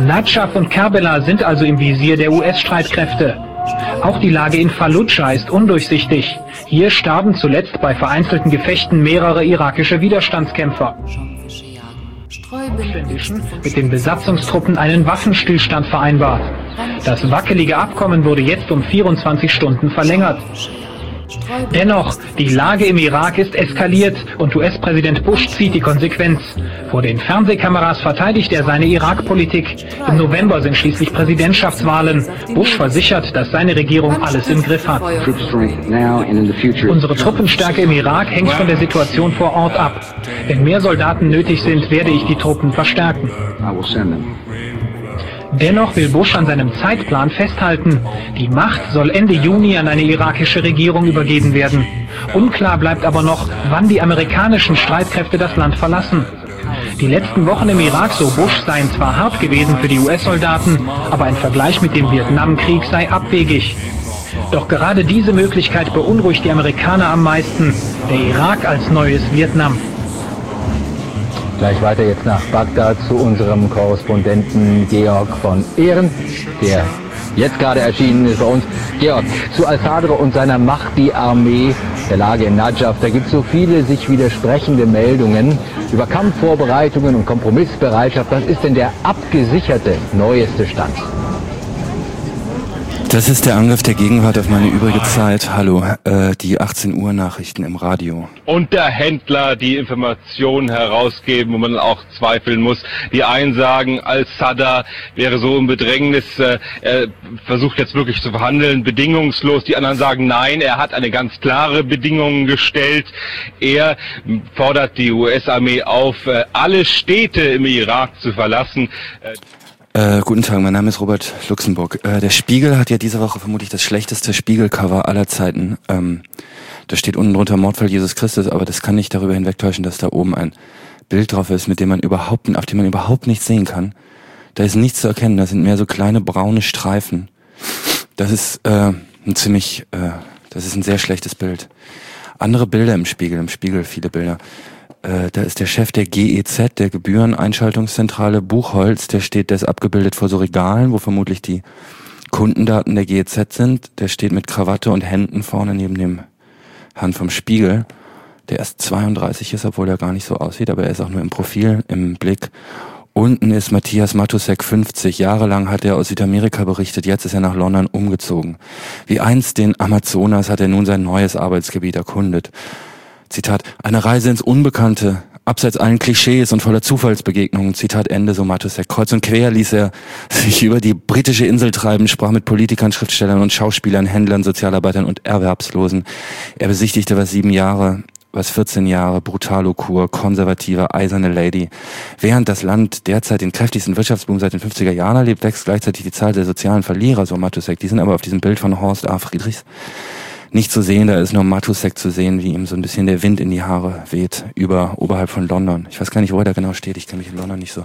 Nadschaf und Kerbela sind also im Visier der US-Streitkräfte. Auch die Lage in Fallujah ist undurchsichtig. Hier starben zuletzt bei vereinzelten Gefechten mehrere irakische Widerstandskämpfer. Mit den Besatzungstruppen einen Waffenstillstand vereinbart. Das wackelige Abkommen wurde jetzt um 24 Stunden verlängert. Dennoch, die Lage im Irak ist eskaliert und US-Präsident Bush zieht die Konsequenz. Vor den Fernsehkameras verteidigt er seine Irak-Politik. Im November sind schließlich Präsidentschaftswahlen. Bush versichert, dass seine Regierung alles im Griff hat. Unsere Truppenstärke im Irak hängt von der Situation vor Ort ab. Wenn mehr Soldaten nötig sind, werde ich die Truppen verstärken. Dennoch will Bush an seinem Zeitplan festhalten. Die Macht soll Ende Juni an eine irakische Regierung übergeben werden. Unklar bleibt aber noch, wann die amerikanischen Streitkräfte das Land verlassen. Die letzten Wochen im Irak, so Bush, seien zwar hart gewesen für die US-Soldaten, aber ein Vergleich mit dem Vietnamkrieg sei abwegig. Doch gerade diese Möglichkeit beunruhigt die Amerikaner am meisten. Der Irak als neues Vietnam. Gleich weiter jetzt nach Bagdad zu unserem Korrespondenten Georg von Ehren, der jetzt gerade erschienen ist bei uns. Georg, zu Al-Sadr und seiner Mahdi-Armee, der Lage in Nadschaf, da gibt es so viele sich widersprechende Meldungen über Kampfvorbereitungen und Kompromissbereitschaft. Was ist denn der abgesicherte neueste Stand? Das ist der Angriff der Gegenwart auf meine übrige Zeit. Hallo, die 18 Uhr Nachrichten im Radio. Unterhändler, die Informationen herausgeben, wo man auch zweifeln muss. Die einen sagen, Al-Sadr wäre so im Bedrängnis, er versucht jetzt wirklich zu verhandeln, bedingungslos. Die anderen sagen, nein, er hat eine ganz klare Bedingung gestellt. Er fordert die US-Armee auf, alle Städte im Irak zu verlassen. Guten Tag, mein Name ist Robert Luxemburg. Der Spiegel hat ja diese Woche vermutlich das schlechteste Spiegelcover aller Zeiten. Da steht unten drunter Mordfall Jesus Christus, aber das kann nicht darüber hinwegtäuschen, dass da oben ein Bild drauf ist, mit dem man auf dem man überhaupt nichts sehen kann. Da ist nichts zu erkennen, das sind mehr so kleine braune Streifen. Das ist das ist ein sehr schlechtes Bild. Andere Bilder im Spiegel viele Bilder. Da ist der Chef der GEZ, der Gebühreneinschaltungszentrale Buchholz, der ist abgebildet vor so Regalen, wo vermutlich die Kundendaten der GEZ sind. Der steht mit Krawatte und Händen vorne neben dem Herrn vom Spiegel, der erst 32 ist, obwohl er gar nicht so aussieht, aber er ist auch nur im Profil, im Blick. Unten ist Matthias Matusek 50. Jahre lang hat er aus Südamerika berichtet, jetzt ist er nach London umgezogen. Wie einst den Amazonas hat er nun sein neues Arbeitsgebiet erkundet. Zitat, eine Reise ins Unbekannte, abseits allen Klischees und voller Zufallsbegegnungen, Zitat Ende, so Matusek. Kreuz und quer ließ er sich über die britische Insel treiben, sprach mit Politikern, Schriftstellern und Schauspielern, Händlern, Sozialarbeitern und Erwerbslosen. Er besichtigte was 7 Jahre, was 14 Jahre, Brutalo-Kur, konservative, eiserne Lady. Während das Land derzeit den kräftigsten Wirtschaftsboom seit den 50er Jahren erlebt, wächst gleichzeitig die Zahl der sozialen Verlierer, so Matusek. Die sind aber auf diesem Bild von Horst A. Friedrichs nicht zu sehen, da ist nur Matusek zu sehen, wie ihm so ein bisschen der Wind in die Haare weht, oberhalb von London. Ich weiß gar nicht, wo er da genau steht, ich kenne mich in London nicht so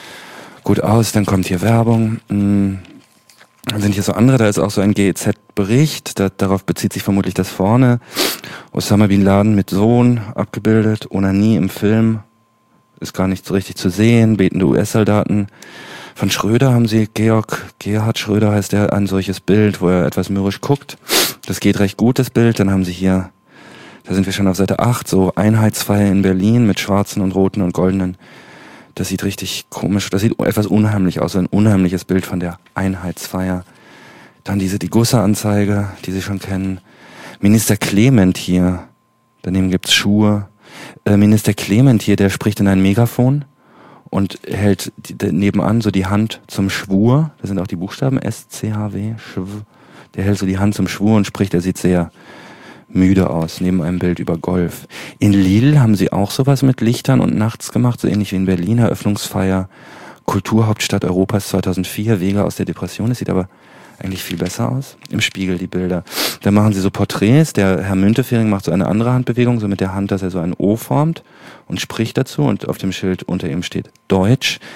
gut aus. Dann kommt hier Werbung, dann sind hier so andere, da ist auch so ein GEZ-Bericht, darauf bezieht sich vermutlich das vorne. Osama Bin Laden mit Sohn abgebildet, Onanie im Film, ist gar nicht so richtig zu sehen, betende US-Soldaten. Von Schröder haben sie, Gerhard Schröder heißt er, ein solches Bild, wo er etwas mürrisch guckt. Das geht recht gut, das Bild. Dann haben sie hier, da sind wir schon auf Seite 8, so Einheitsfeier in Berlin mit schwarzen und roten und goldenen. Das sieht richtig komisch, das sieht etwas unheimlich aus, so ein unheimliches Bild von der Einheitsfeier. Dann die Gusser-Anzeige, die Sie schon kennen. Minister Clement hier, daneben gibt's Schuhe. Minister Clement hier, der spricht in ein Megafon und hält nebenan so die Hand zum Schwur. Da sind auch die Buchstaben S-C-H-W, Schw. Der hält so die Hand zum Schwur und spricht, er sieht sehr müde aus, neben einem Bild über Golf. In Lille haben sie auch sowas mit Lichtern und nachts gemacht, so ähnlich wie in Berlin, Eröffnungsfeier, Kulturhauptstadt Europas 2004, Wege aus der Depression. Es sieht aber eigentlich viel besser aus. Im Spiegel die Bilder. Da machen sie so Porträts, der Herr Müntefering macht so eine andere Handbewegung, so mit der Hand, dass er so ein O formt und spricht dazu und auf dem Schild unter ihm steht Deutsch.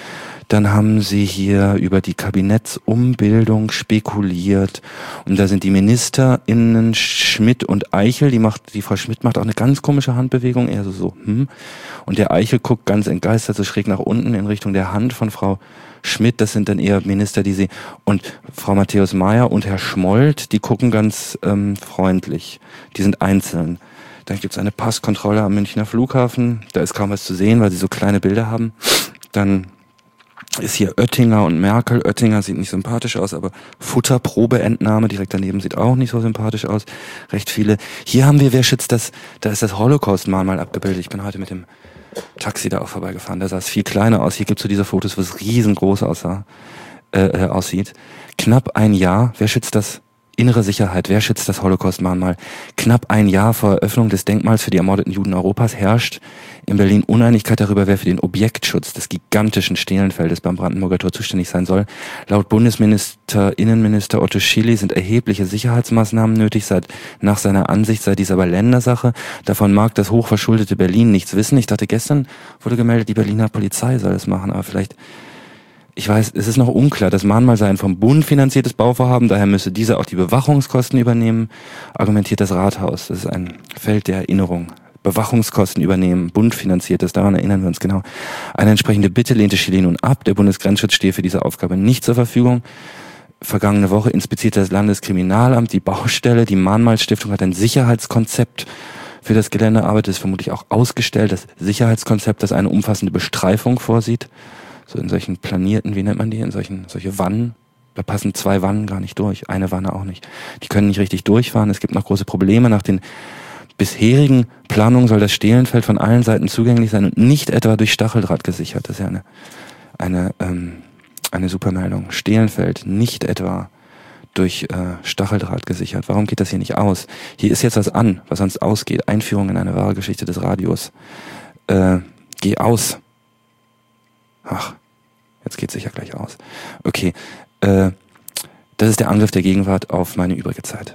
Dann haben sie hier über die Kabinettsumbildung spekuliert. Und da sind die MinisterInnen Schmidt und Eichel. Die Frau Schmidt macht auch eine ganz komische Handbewegung, eher so. Und der Eichel guckt ganz entgeistert so schräg nach unten in Richtung der Hand von Frau Schmidt. Das sind dann eher Minister, und Frau Matthäus-Maier und Herr Schmold, die gucken ganz freundlich. Die sind einzeln. Dann gibt's eine Passkontrolle am Münchner Flughafen. Da ist kaum was zu sehen, weil sie so kleine Bilder haben. Dann ist hier Oettinger und Merkel. Oettinger sieht nicht sympathisch aus, aber Futterprobeentnahme direkt daneben sieht auch nicht so sympathisch aus. Recht viele. Hier haben wir, wer schützt das? Da ist das Holocaust-Mahnmal abgebildet. Ich bin heute mit dem Taxi da auch vorbeigefahren. Da sah es viel kleiner aus. Hier gibt's so diese Fotos, wo es riesengroß aussieht. Knapp ein Jahr. Wer schützt das? Innere Sicherheit. Wer schützt das Holocaust-Mahnmal? Knapp ein Jahr vor Eröffnung des Denkmals für die ermordeten Juden Europas herrscht in Berlin Uneinigkeit darüber, wer für den Objektschutz des gigantischen Stehlenfeldes beim Brandenburger Tor zuständig sein soll. Laut Innenminister Otto Schily sind erhebliche Sicherheitsmaßnahmen nötig. Nach seiner Ansicht sei dies aber Ländersache. Davon mag das hochverschuldete Berlin nichts wissen. Ich dachte, gestern wurde gemeldet, die Berliner Polizei soll das machen, aber vielleicht... Ich weiß, es ist noch unklar. Das Mahnmal sei ein vom Bund finanziertes Bauvorhaben, daher müsse dieser auch die Bewachungskosten übernehmen, argumentiert das Rathaus. Das ist ein Feld der Erinnerung. Bewachungskosten übernehmen, Bund finanziertes, daran erinnern wir uns genau. Eine entsprechende Bitte lehnte Schily nun ab. Der Bundesgrenzschutz stehe für diese Aufgabe nicht zur Verfügung. Vergangene Woche inspizierte das Landeskriminalamt die Baustelle. Die Mahnmalstiftung hat ein Sicherheitskonzept für das Gelände erarbeitet, ist vermutlich auch ausgestellt. Das Sicherheitskonzept, das eine umfassende Bestreifung vorsieht. So in solchen planierten, wie nennt man die, solche Wannen, da passen 2 Wannen gar nicht durch, eine Wanne auch nicht. Die können nicht richtig durchfahren, es gibt noch große Probleme. Nach den bisherigen Planungen soll das Stehlenfeld von allen Seiten zugänglich sein und nicht etwa durch Stacheldraht gesichert. Das ist ja eine Supermeldung. Stehlenfeld nicht etwa durch Stacheldraht gesichert. Warum geht das hier nicht aus? Hier ist jetzt was an, was sonst ausgeht. Einführung in eine wahre Geschichte des Radios. Geh aus. Ach, jetzt geht's sicher gleich aus. Okay, das ist der Angriff der Gegenwart auf meine übrige Zeit.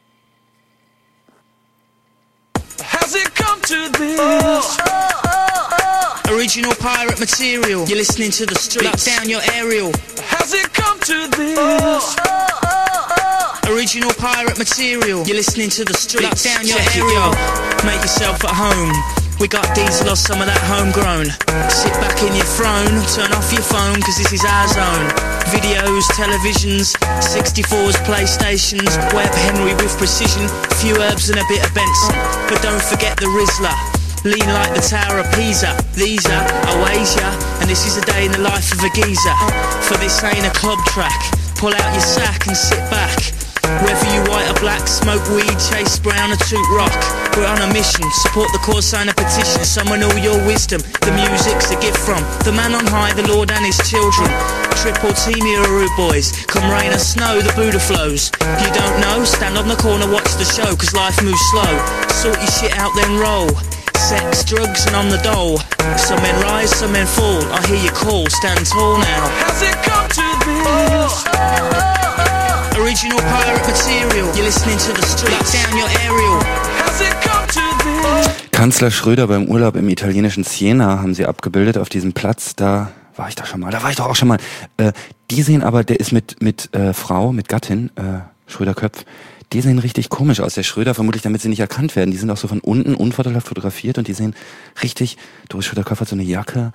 Has it come to this? Original pirate material. You're listening to the streets. Lock down your aerial. Has it come to this? Original pirate material. You're listening to the streets. Lock down your aerial. Make yourself at home. We got diesel or some of that homegrown. Sit back in your throne, turn off your phone, cause this is our zone. Videos, televisions, 64s, PlayStations, Webb Henry with precision, few herbs and a bit of Benson. But don't forget the Rizzler, lean like the Tower of Pisa. These are Oasia, and this is a day in the life of a geezer. For this ain't a club track, pull out your sack and sit back. Whether you white or black, smoke weed, chase brown or toot rock. We're on a mission, support the cause, sign a petition. Summon all your wisdom, the music's a gift from the man on high, the Lord and his children. Triple team here, rude boys, come rain or snow, the Buddha flows. You don't know, stand on the corner, watch the show, cause life moves slow. Sort your shit out then roll. Sex, drugs and on the dole. Some men rise, some men fall. I hear you call, stand tall now. Has it come to this? Original pirate material. You're listening to the streets. Lock down your aerial. Has it come to this? Kanzler Schröder beim Urlaub im italienischen Siena haben sie abgebildet auf diesem Platz. Da war ich doch auch schon mal. Die sehen aber, der ist mit Frau, mit Gattin, Schröder-Köpf. Die sehen richtig komisch aus. Der Schröder vermutlich, damit sie nicht erkannt werden. Die sind auch so von unten unvorteilhaft fotografiert und die sehen richtig, Doris Schröder-Köpf hat so eine Jacke.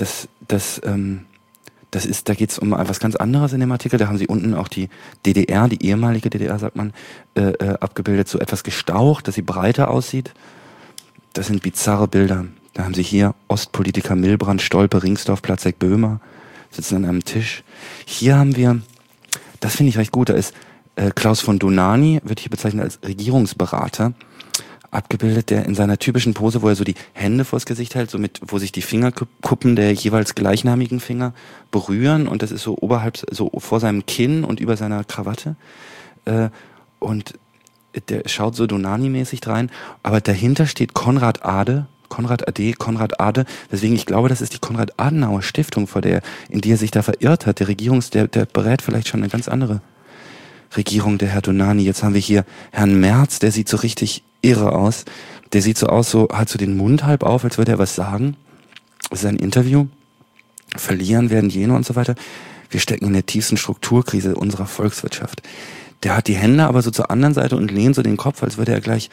Da geht's um was ganz anderes in dem Artikel. Da haben sie unten auch die DDR, die ehemalige DDR, sagt man, abgebildet, so etwas gestaucht, dass sie breiter aussieht. Das sind bizarre Bilder. Da haben sie hier Ostpolitiker Milbrand, Stolpe, Ringsdorf, Platzek, Böhmer, sitzen an einem Tisch. Hier haben wir, das finde ich recht gut, da ist Klaus von Dohnanyi, wird hier bezeichnet als Regierungsberater, abgebildet, der in seiner typischen Pose, wo er so die Hände vors Gesicht hält, so mit, wo sich die Fingerkuppen der jeweils gleichnamigen Finger berühren und das ist so oberhalb, so vor seinem Kinn und über seiner Krawatte und der schaut so Dohnanyi-mäßig rein, aber dahinter steht Konrad Ade, weswegen ich glaube, das ist die Konrad-Adenauer-Stiftung, in die er sich da verirrt hat, der berät vielleicht schon eine ganz andere Regierung, der Herr Dohnanyi. Jetzt haben wir hier Herrn Merz, der sieht so richtig irre aus. Der sieht so aus, hat so den Mund halb auf, als würde er was sagen. Das ist ein Interview. verlieren werden jene und so weiter. Wir stecken in der tiefsten Strukturkrise unserer Volkswirtschaft. Der hat die Hände aber so zur anderen Seite und lehnt so den Kopf, als würde er gleich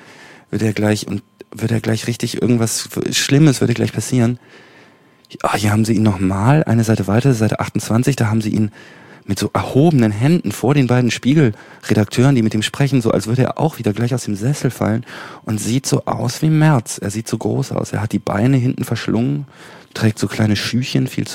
richtig irgendwas Schlimmes würde gleich passieren. Ja, hier haben sie ihn nochmal, eine Seite weiter, Seite 28, da haben sie ihn mit so erhobenen Händen vor den beiden Spiegelredakteuren, die mit ihm sprechen, so als würde er auch wieder gleich aus dem Sessel fallen und sieht so aus wie Merz. Er sieht so groß aus. Er hat die Beine hinten verschlungen, trägt so kleine Schüchen, viel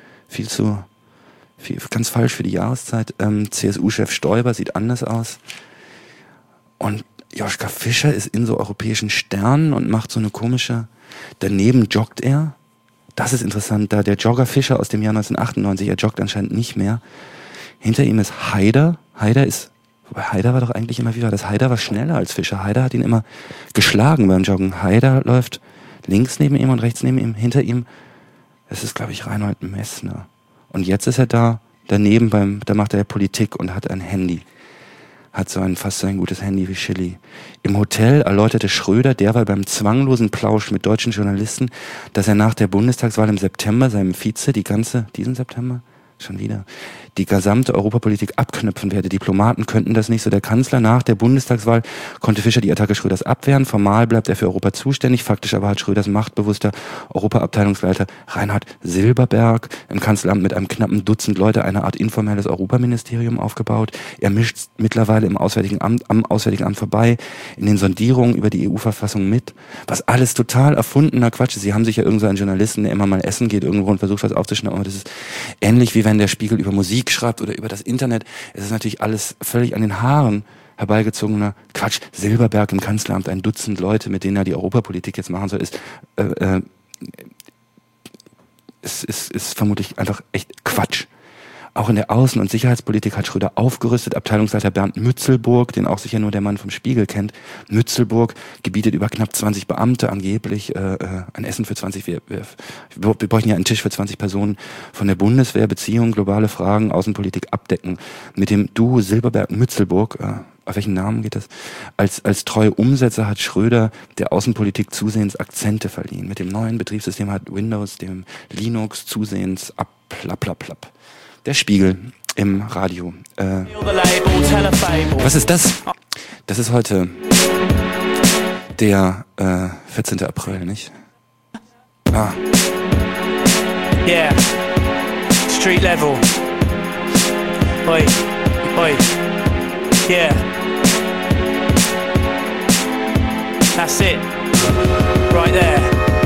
ganz falsch für die Jahreszeit. CSU-Chef Stoiber sieht anders aus. Und Joschka Fischer ist in so europäischen Sternen und macht so eine komische, daneben joggt er. Das ist interessant, da der Jogger Fischer aus dem Jahr 1998, er joggt anscheinend nicht mehr. Hinter ihm ist Haider. Haider war doch eigentlich immer, wie war das? Haider war schneller als Fischer. Haider hat ihn immer geschlagen beim Joggen. Haider läuft links neben ihm und rechts neben ihm. Hinter ihm, das ist, glaube ich, Reinhold Messner. Und jetzt ist er da, daneben da macht er Politik und hat ein Handy. Hat fast so ein gutes Handy wie Schilly. Im Hotel erläuterte Schröder derweil beim zwanglosen Plausch mit deutschen Journalisten, dass er nach der Bundestagswahl im September seinem Vize diesen September? Schon wieder. Die gesamte Europapolitik abknüpfen werde. Diplomaten könnten das nicht so. Der Kanzler nach der Bundestagswahl konnte Fischer die Attacke Schröders abwehren. Formal bleibt er für Europa zuständig. Faktisch aber hat Schröders machtbewusster Europaabteilungsleiter Reinhard Silberberg im Kanzleramt mit einem knappen Dutzend Leute eine Art informelles Europaministerium aufgebaut. Er mischt mittlerweile am Auswärtigen Amt vorbei, in den Sondierungen über die EU-Verfassung mit. Was alles total erfundener Quatsch ist. Sie haben sich ja irgend so einen Journalisten, der immer mal essen geht irgendwo und versucht, was aufzuschnappen. Aber das ist ähnlich wie wenn der Spiegel über Musik schreibt oder über das Internet. Es ist natürlich alles völlig an den Haaren herbeigezogener Quatsch. Silberberg im Kanzleramt, ein Dutzend Leute, mit denen er die Europapolitik jetzt machen soll, ist vermutlich einfach echt Quatsch. Auch in der Außen- und Sicherheitspolitik hat Schröder aufgerüstet. Abteilungsleiter Bernd Mützelburg, den auch sicher nur der Mann vom Spiegel kennt. Mützelburg gebietet über knapp 20 Beamte angeblich ein Essen für 20. Wir bräuchten ja einen Tisch für 20 Personen von der Bundeswehr, Beziehungen, globale Fragen, Außenpolitik abdecken. Mit dem Duo Silberberg-Mützelburg, auf welchen Namen geht das? Als treue Umsetzer hat Schröder der Außenpolitik zusehends Akzente verliehen. Mit dem neuen Betriebssystem hat Windows dem Linux zusehends abplaplaplapp. Der Spiegel im Radio. Was ist das? Das ist heute der 14. April, nicht? Ah. Yeah. Street level. Oi. Yeah. That's it. Right there.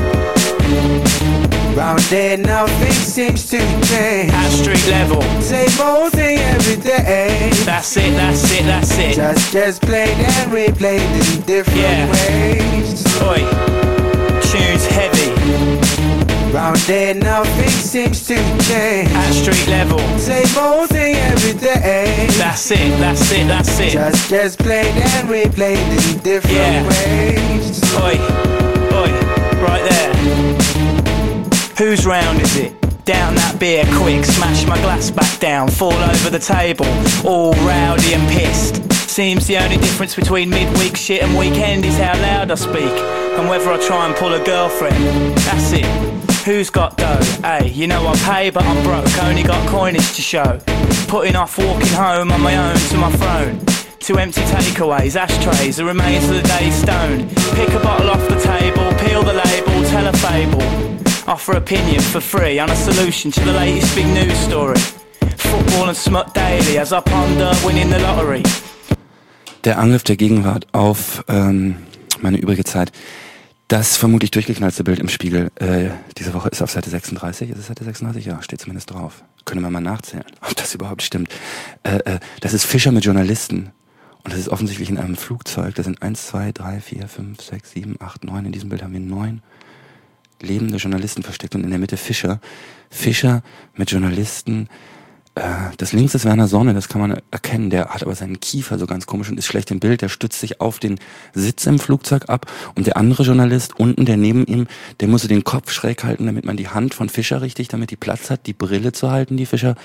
Round there, nothing seems to change. At street level. Same old thing every day. That's it. Just played and replayed in different ways. Oi. Tunes heavy. Round there, nothing seems to change. At street level. Same old thing every day. That's it. Just played and replayed in different ways. Oi. Right there. Whose round is it? Down that beer quick, smash my glass back down, fall over the table, all rowdy and pissed. Seems the only difference between midweek shit and weekend is how loud I speak, and whether I try and pull a girlfriend. That's it. Who's got dough? Hey, you know I pay but I'm broke, only got coinage to show. Putting off walking home on my own to my throne. 2 empty takeaways, ashtrays, the remains of the day's stoned. Pick a bottle off the table, peel the label, tell a fable. Offer opinion for free on a solution to the latest big news story. Football and smut daily as I ponder winning the lottery. Der Angriff der Gegenwart auf meine übrige Zeit. Das vermutlich durchgeknallste Bild im Spiegel diese Woche ist auf Seite 36. Ist es Seite 36? Ja, steht zumindest drauf. Können wir mal nachzählen, ob das überhaupt stimmt. Das ist Fischer mit Journalisten. Und das ist offensichtlich in einem Flugzeug. Da sind 1, 2, 3, 4, 5, 6, 7, 8, 9. In diesem Bild haben wir 9 lebende Journalisten versteckt und in der Mitte Fischer mit Journalisten. Das links ist Werner Sonne, das kann man erkennen, der hat aber seinen Kiefer so ganz komisch und ist schlecht im Bild, der stützt sich auf den Sitz im Flugzeug ab und der andere Journalist unten, der neben ihm, der musste den Kopf schräg halten, damit man die Hand von Fischer damit die Platz hat, die Brille zu halten, die Fischer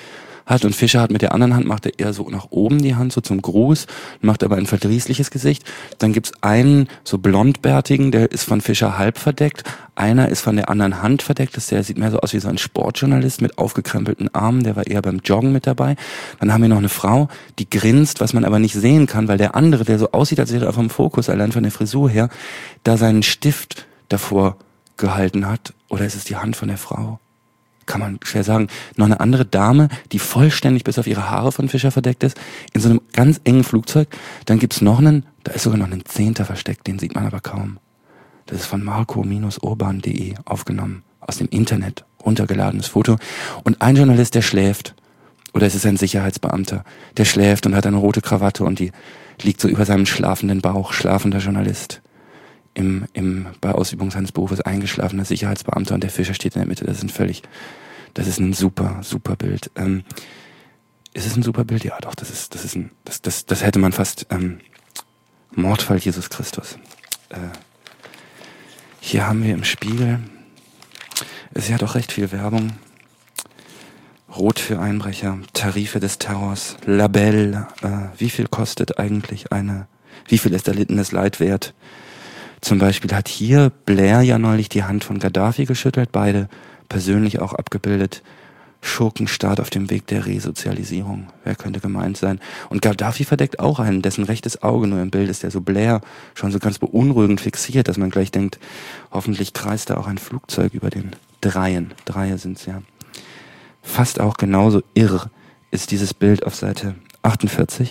hat und Fischer hat mit der anderen Hand, macht er eher so nach oben die Hand, so zum Gruß, macht aber ein verdrießliches Gesicht. Dann gibt's einen so blondbärtigen, der ist von Fischer halb verdeckt, einer ist von der anderen Hand verdeckt, der sieht mehr so aus wie so ein Sportjournalist mit aufgekrempelten Armen, der war eher beim Joggen mit dabei. Dann haben wir noch eine Frau, die grinst, was man aber nicht sehen kann, weil der andere, der so aussieht, als wäre er vom Fokus, allein von der Frisur her, da seinen Stift davor gehalten hat. Oder ist es die Hand von der Frau? Kann man schwer sagen. Noch eine andere Dame, die vollständig bis auf ihre Haare von Fischer verdeckt ist, in so einem ganz engen Flugzeug. Dann gibt's noch einen, da ist sogar noch ein 10. versteckt, den sieht man aber kaum. Das ist von marco-urban.de aufgenommen, aus dem Internet, runtergeladenes Foto. Und ein Journalist, der schläft, oder es ist ein Sicherheitsbeamter, der schläft und hat eine rote Krawatte und die liegt so über seinem schlafenden Bauch, schlafender Journalist. Bei Ausübung seines Berufes eingeschlafener Sicherheitsbeamter und der Fischer steht in der Mitte. Das ist ein super, super Bild. Ist es ein super Bild? Ja, doch, das hätte man fast, Mordfall Jesus Christus. Hier haben wir im Spiegel, ist ja doch recht viel Werbung. Rot für Einbrecher, Tarife des Terrors, Labelle, wie viel kostet eigentlich wie viel ist erlittenes Leid wert? Zum Beispiel hat hier Blair ja neulich die Hand von Gaddafi geschüttelt, beide persönlich auch abgebildet. Schurkenstaat auf dem Weg der Resozialisierung. Wer könnte gemeint sein? Und Gaddafi verdeckt auch einen, dessen rechtes Auge nur im Bild ist, der so Blair schon so ganz beunruhigend fixiert, dass man gleich denkt, hoffentlich kreist da auch ein Flugzeug über den Dreien. Dreie sind's ja. Fast auch genauso irr ist dieses Bild auf Seite 48.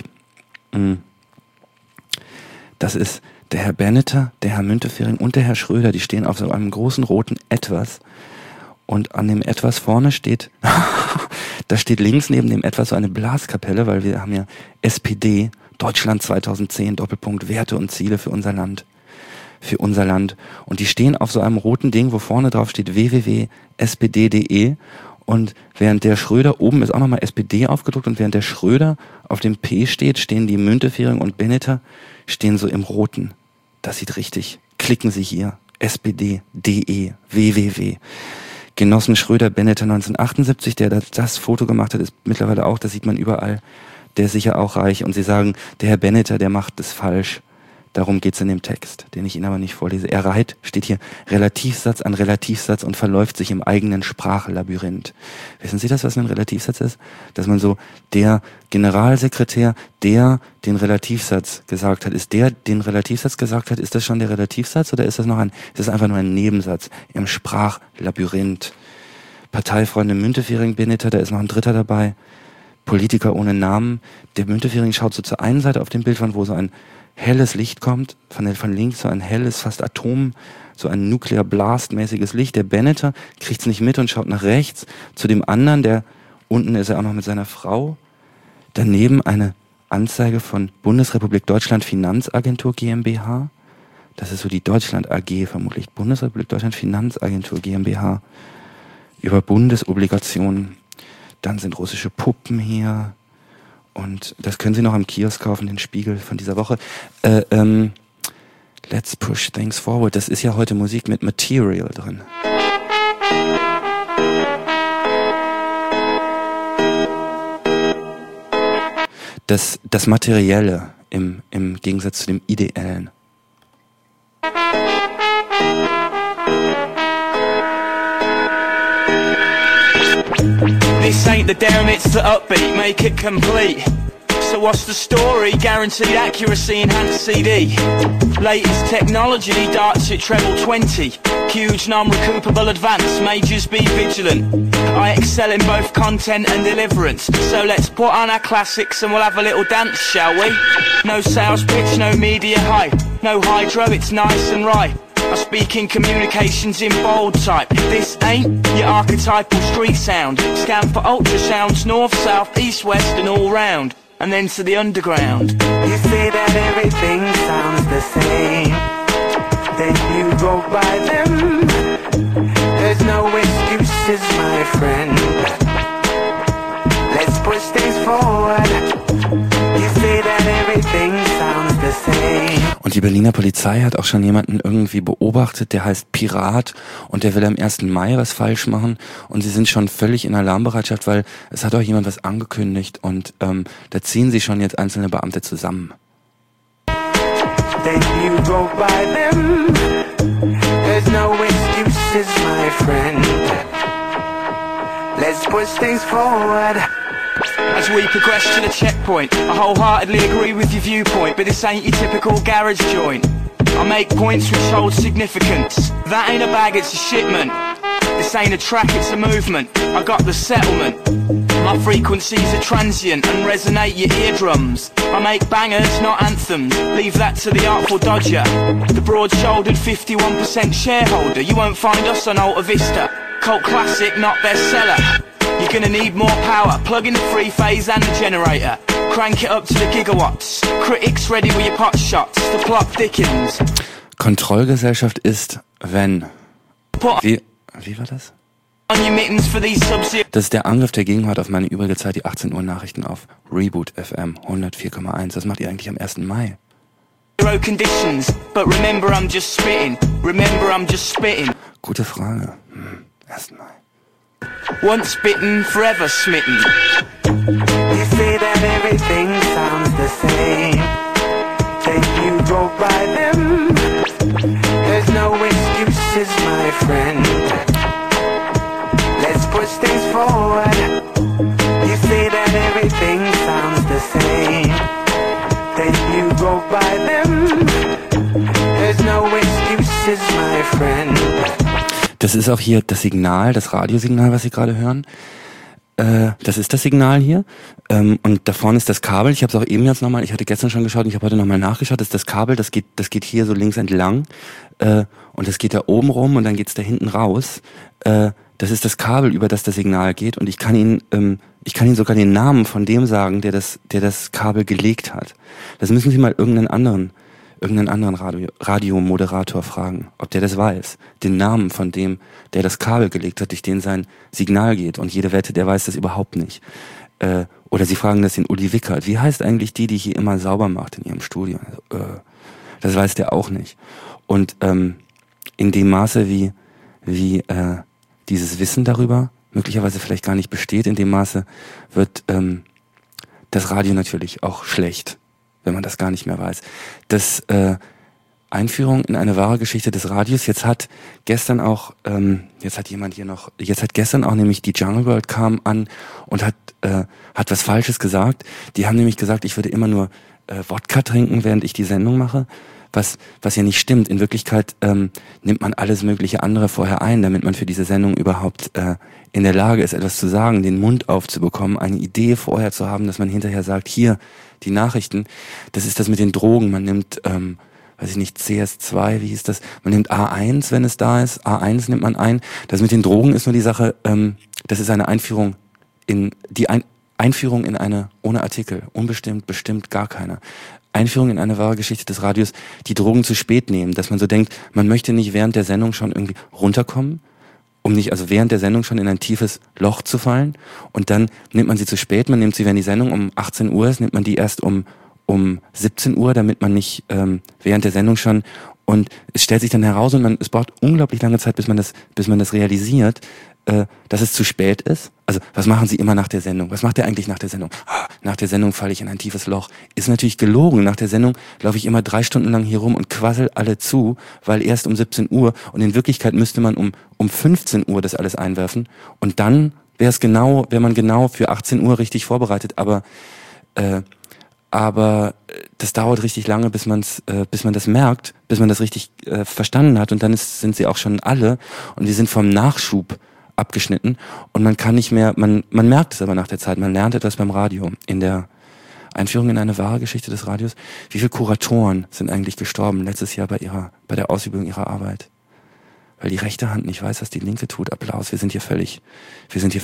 Das ist der Herr Benneter, der Herr Müntefering und der Herr Schröder, die stehen auf so einem großen roten Etwas. Und an dem Etwas vorne steht, da steht links neben dem Etwas so eine Blaskapelle, weil wir haben ja SPD, Deutschland 2010, Doppelpunkt, Werte und Ziele für unser Land. Für unser Land. Und die stehen auf so einem roten Ding, wo vorne drauf steht www.spd.de. Und während der Schröder, oben ist auch nochmal SPD aufgedruckt, und während der Schröder auf dem P steht, stehen die Müntefering und Benneter, stehen so im Roten. Das sieht richtig. Klicken Sie hier. SPD.de. www. Genossen Schröder, Benneter 1978, der das Foto gemacht hat, ist mittlerweile auch, das sieht man überall, der ist sicher auch reich. Und sie sagen, der Herr Benneter, der macht es falsch. Darum geht's in dem Text, den ich Ihnen aber nicht vorlese. Er reiht, steht hier, Relativsatz an Relativsatz und verläuft sich im eigenen Sprachlabyrinth. Wissen Sie das, was ein Relativsatz ist? Dass man so, der Generalsekretär, der den Relativsatz gesagt hat. Ist der den Relativsatz gesagt hat, ist das schon der Relativsatz oder ist das ist das einfach nur ein Nebensatz im Sprachlabyrinth? Parteifreunde Müntefering, Benneter, da ist noch ein dritter dabei. Politiker ohne Namen. Der Müntefering schaut so zur einen Seite auf dem Bild, von wo so ein helles Licht kommt, von links so ein helles, fast so ein Nuclear Blast-mäßiges Licht. Der Benneter kriegt's nicht mit und schaut nach rechts zu dem anderen, der unten ist er auch noch mit seiner Frau. Daneben eine Anzeige von Bundesrepublik Deutschland Finanzagentur GmbH. Das ist so die Deutschland AG vermutlich. Bundesrepublik Deutschland Finanzagentur GmbH. Über Bundesobligationen. Dann sind russische Puppen hier. Und das können Sie noch am Kiosk kaufen, den Spiegel von dieser Woche. Let's Push Things Forward. Das ist ja heute Musik mit Material drin. Das Materielle im Gegensatz zu dem Ideellen. This ain't the down, it's the upbeat, make it complete. So what's the story? Guaranteed accuracy, enhanced CD. Latest technology, darts at treble 20. Huge non-recoupable advance, majors be vigilant. I excel in both content and deliverance. So let's put on our classics and we'll have a little dance, shall we? No sales pitch, no media hype. No hydro, it's nice and right. I speak in communications in bold type. This ain't your archetypal street sound. Scan for ultrasounds, north, south, east, west and all round. And then to the underground. You say that everything sounds the same, then you go by them. There's no excuses, my friend. Let's push things forward. You say that everything sounds the same. Und Und die Berliner Polizei hat auch schon jemanden irgendwie beobachtet, der heißt Pirat und der will am 1. Mai was falsch machen und sie sind schon völlig in Alarmbereitschaft, weil es hat auch jemand was angekündigt und da ziehen sie schon jetzt einzelne Beamte zusammen. Then you go by them. There's no excuses, my friend. Let's push things forward. As we progress to the checkpoint, I wholeheartedly agree with your viewpoint, but this ain't your typical garage joint. I make points which hold significance. That ain't a bag, it's a shipment. This ain't a track, it's a movement. I got the settlement. My frequencies are transient and resonate your eardrums. I make bangers, not anthems. Leave that to the Artful Dodger. The broad-shouldered 51% shareholder. You won't find us on Alta Vista. Cult classic, not bestseller. You're gonna need more power. Plug in the three-phase and the generator. Crank it up to the gigawatts. Critics ready with your pot shots. The plot thickens. Kontrollgesellschaft ist, wenn... Wie war das? Das ist der Angriff der Gegenwart auf meine übrige Zeit, die 18 Uhr Nachrichten auf Reboot FM 104,1. Was macht ihr eigentlich am 1. Mai? Gute Frage. 1. Mai. Once bitten, forever smitten. You say that everything sounds the same. Then you go by them. There's no excuses, my friend. Let's push things forward. You say that everything sounds the same. Then you go by them. There's no excuses, my friend. Das ist auch hier das Signal, das Radiosignal, was Sie gerade hören. Das ist das Signal hier. Und da vorne ist das Kabel. Ich habe es auch eben jetzt nochmal, ich hatte gestern schon geschaut und ich habe heute nochmal nachgeschaut. Das ist das Kabel, das geht hier so links entlang. Und das geht da oben rum und dann geht's da hinten raus. Das ist das Kabel, über das Signal geht. Und ich kann Ihnen sogar den Namen von dem sagen, der das Kabel gelegt hat. Das müssen Sie mal irgendeinen anderen Radiomoderator fragen, ob der das weiß. Den Namen von dem, der das Kabel gelegt hat, durch den sein Signal geht. Und jede Wette, der weiß das überhaupt nicht. Oder Sie fragen das den Uli Wickert. Wie heißt eigentlich die hier immer sauber macht in ihrem Studio? Das weiß der auch nicht. Und in dem Maße, wie dieses Wissen darüber möglicherweise vielleicht gar nicht besteht, in dem Maße wird das Radio natürlich auch schlecht, wenn man das gar nicht mehr weiß. Das Einführung in eine wahre Geschichte des Radios. Jetzt hat gestern auch nämlich die Jungle World kam an und hat was Falsches gesagt. Die haben nämlich gesagt, ich würde immer nur Wodka trinken, während ich die Sendung mache. Was ja nicht stimmt. In Wirklichkeit nimmt man alles mögliche andere vorher ein, damit man für diese Sendung überhaupt in der Lage ist, etwas zu sagen, den Mund aufzubekommen, eine Idee vorher zu haben, dass man hinterher sagt, hier, die Nachrichten, das ist das mit den Drogen. Man nimmt, CS2, wie hieß das? Man nimmt A1, wenn es da ist. A1 nimmt man ein. Das mit den Drogen ist nur die Sache, das ist eine Einführung in eine, ohne Artikel, unbestimmt, bestimmt, gar keine. Einführung in eine wahre Geschichte des Radios, die Drogen zu spät nehmen, dass man so denkt, man möchte nicht während der Sendung schon irgendwie runterkommen, um nicht also während der Sendung schon in ein tiefes Loch zu fallen, und dann nimmt man sie zu spät, man nimmt sie, wenn die Sendung um 18 Uhr ist, nimmt man die erst um 17 Uhr, damit man nicht während der Sendung schon, und es stellt sich dann heraus und es braucht unglaublich lange Zeit, bis man das realisiert, dass es zu spät ist. Also, was machen Sie immer nach der Sendung? Was macht er eigentlich nach der Sendung? Nach der Sendung falle ich in ein tiefes Loch. Ist natürlich gelogen. Nach der Sendung laufe ich immer 3 Stunden lang hier rum und quassel alle zu, weil erst um 17 Uhr, und in Wirklichkeit müsste man um 15 Uhr das alles einwerfen, und dann wäre man genau für 18 Uhr richtig vorbereitet, aber das dauert richtig lange, bis man das merkt, bis man das richtig verstanden hat, und dann sind sie auch schon alle, und wir sind vom Nachschub abgeschnitten, und man kann nicht mehr, man merkt es aber nach der Zeit, man lernt etwas beim Radio. In der Einführung in eine wahre Geschichte des Radios, wie viele Kuratoren sind eigentlich gestorben letztes Jahr bei der Ausübung ihrer Arbeit? Weil die rechte Hand nicht weiß, was die linke tut. Applaus, wir sind hier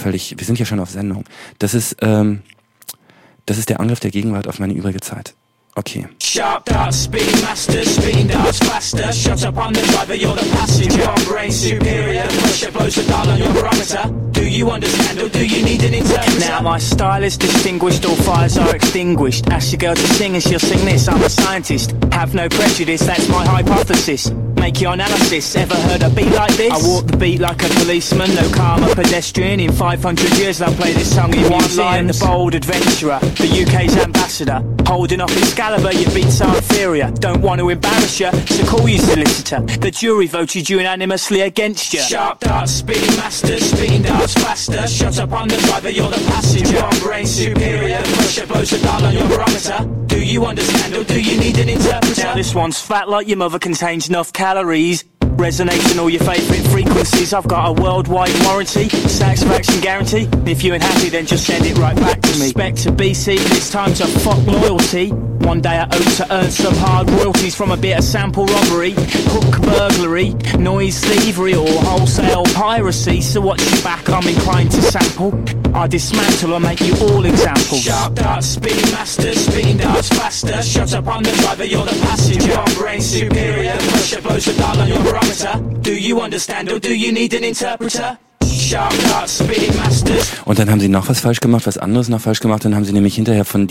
schon auf Sendung. Das ist der Angriff der Gegenwart auf meine übrige Zeit. Okay. Sharp darts, speeding master, speeding darts faster. Shut up on the driver, you're the passenger. Brain superior, pressure blows the dial on your barometer. Do you understand or do you need an interpreter? Now my style is distinguished, all fires are extinguished. Ask your girl to sing and she'll sing this. I'm a scientist, have no prejudice, that's my hypothesis. Make your analysis, ever heard a beat like this? I walk the beat like a policeman, no karma pedestrian. In 500 years I'll play this song in museums. The bold adventurer, the UK's ambassador. Holding off Excalibur, your beats are inferior. Don't want to embarrass you, so call you solicitor. The jury voted unanimously against you. Sharp darts, speeding master, speeding darts faster. Shut up on the driver, you're the passenger. Brain superior, pressure blows the dial on your barometer. Do you understand or do you need an interpreter? Now this one's fat like your mother, contains enough calories. Resonating all your favourite frequencies. I've got a worldwide warranty, satisfaction guarantee. If you ain't happy then just send it right back to me. Respect to BC, it's time to fuck loyalty. One day I hope to earn some hard royalties from a bit of sample robbery, hook burglary, noise thievery or wholesale piracy. So watch your back, I'm inclined to sample. I dismantle and make you all examples. Sharp darts, speeding master, speeding darts faster. Shut up on the driver, you're the passenger. Brain superior, pressure blows the dial on your barometer. Do you understand or do you need an interpreter? Sharp darts, speeding masters. Und dann haben sie noch was falsch gemacht, was anderes noch falsch gemacht. Dann haben sie nämlich hinterher von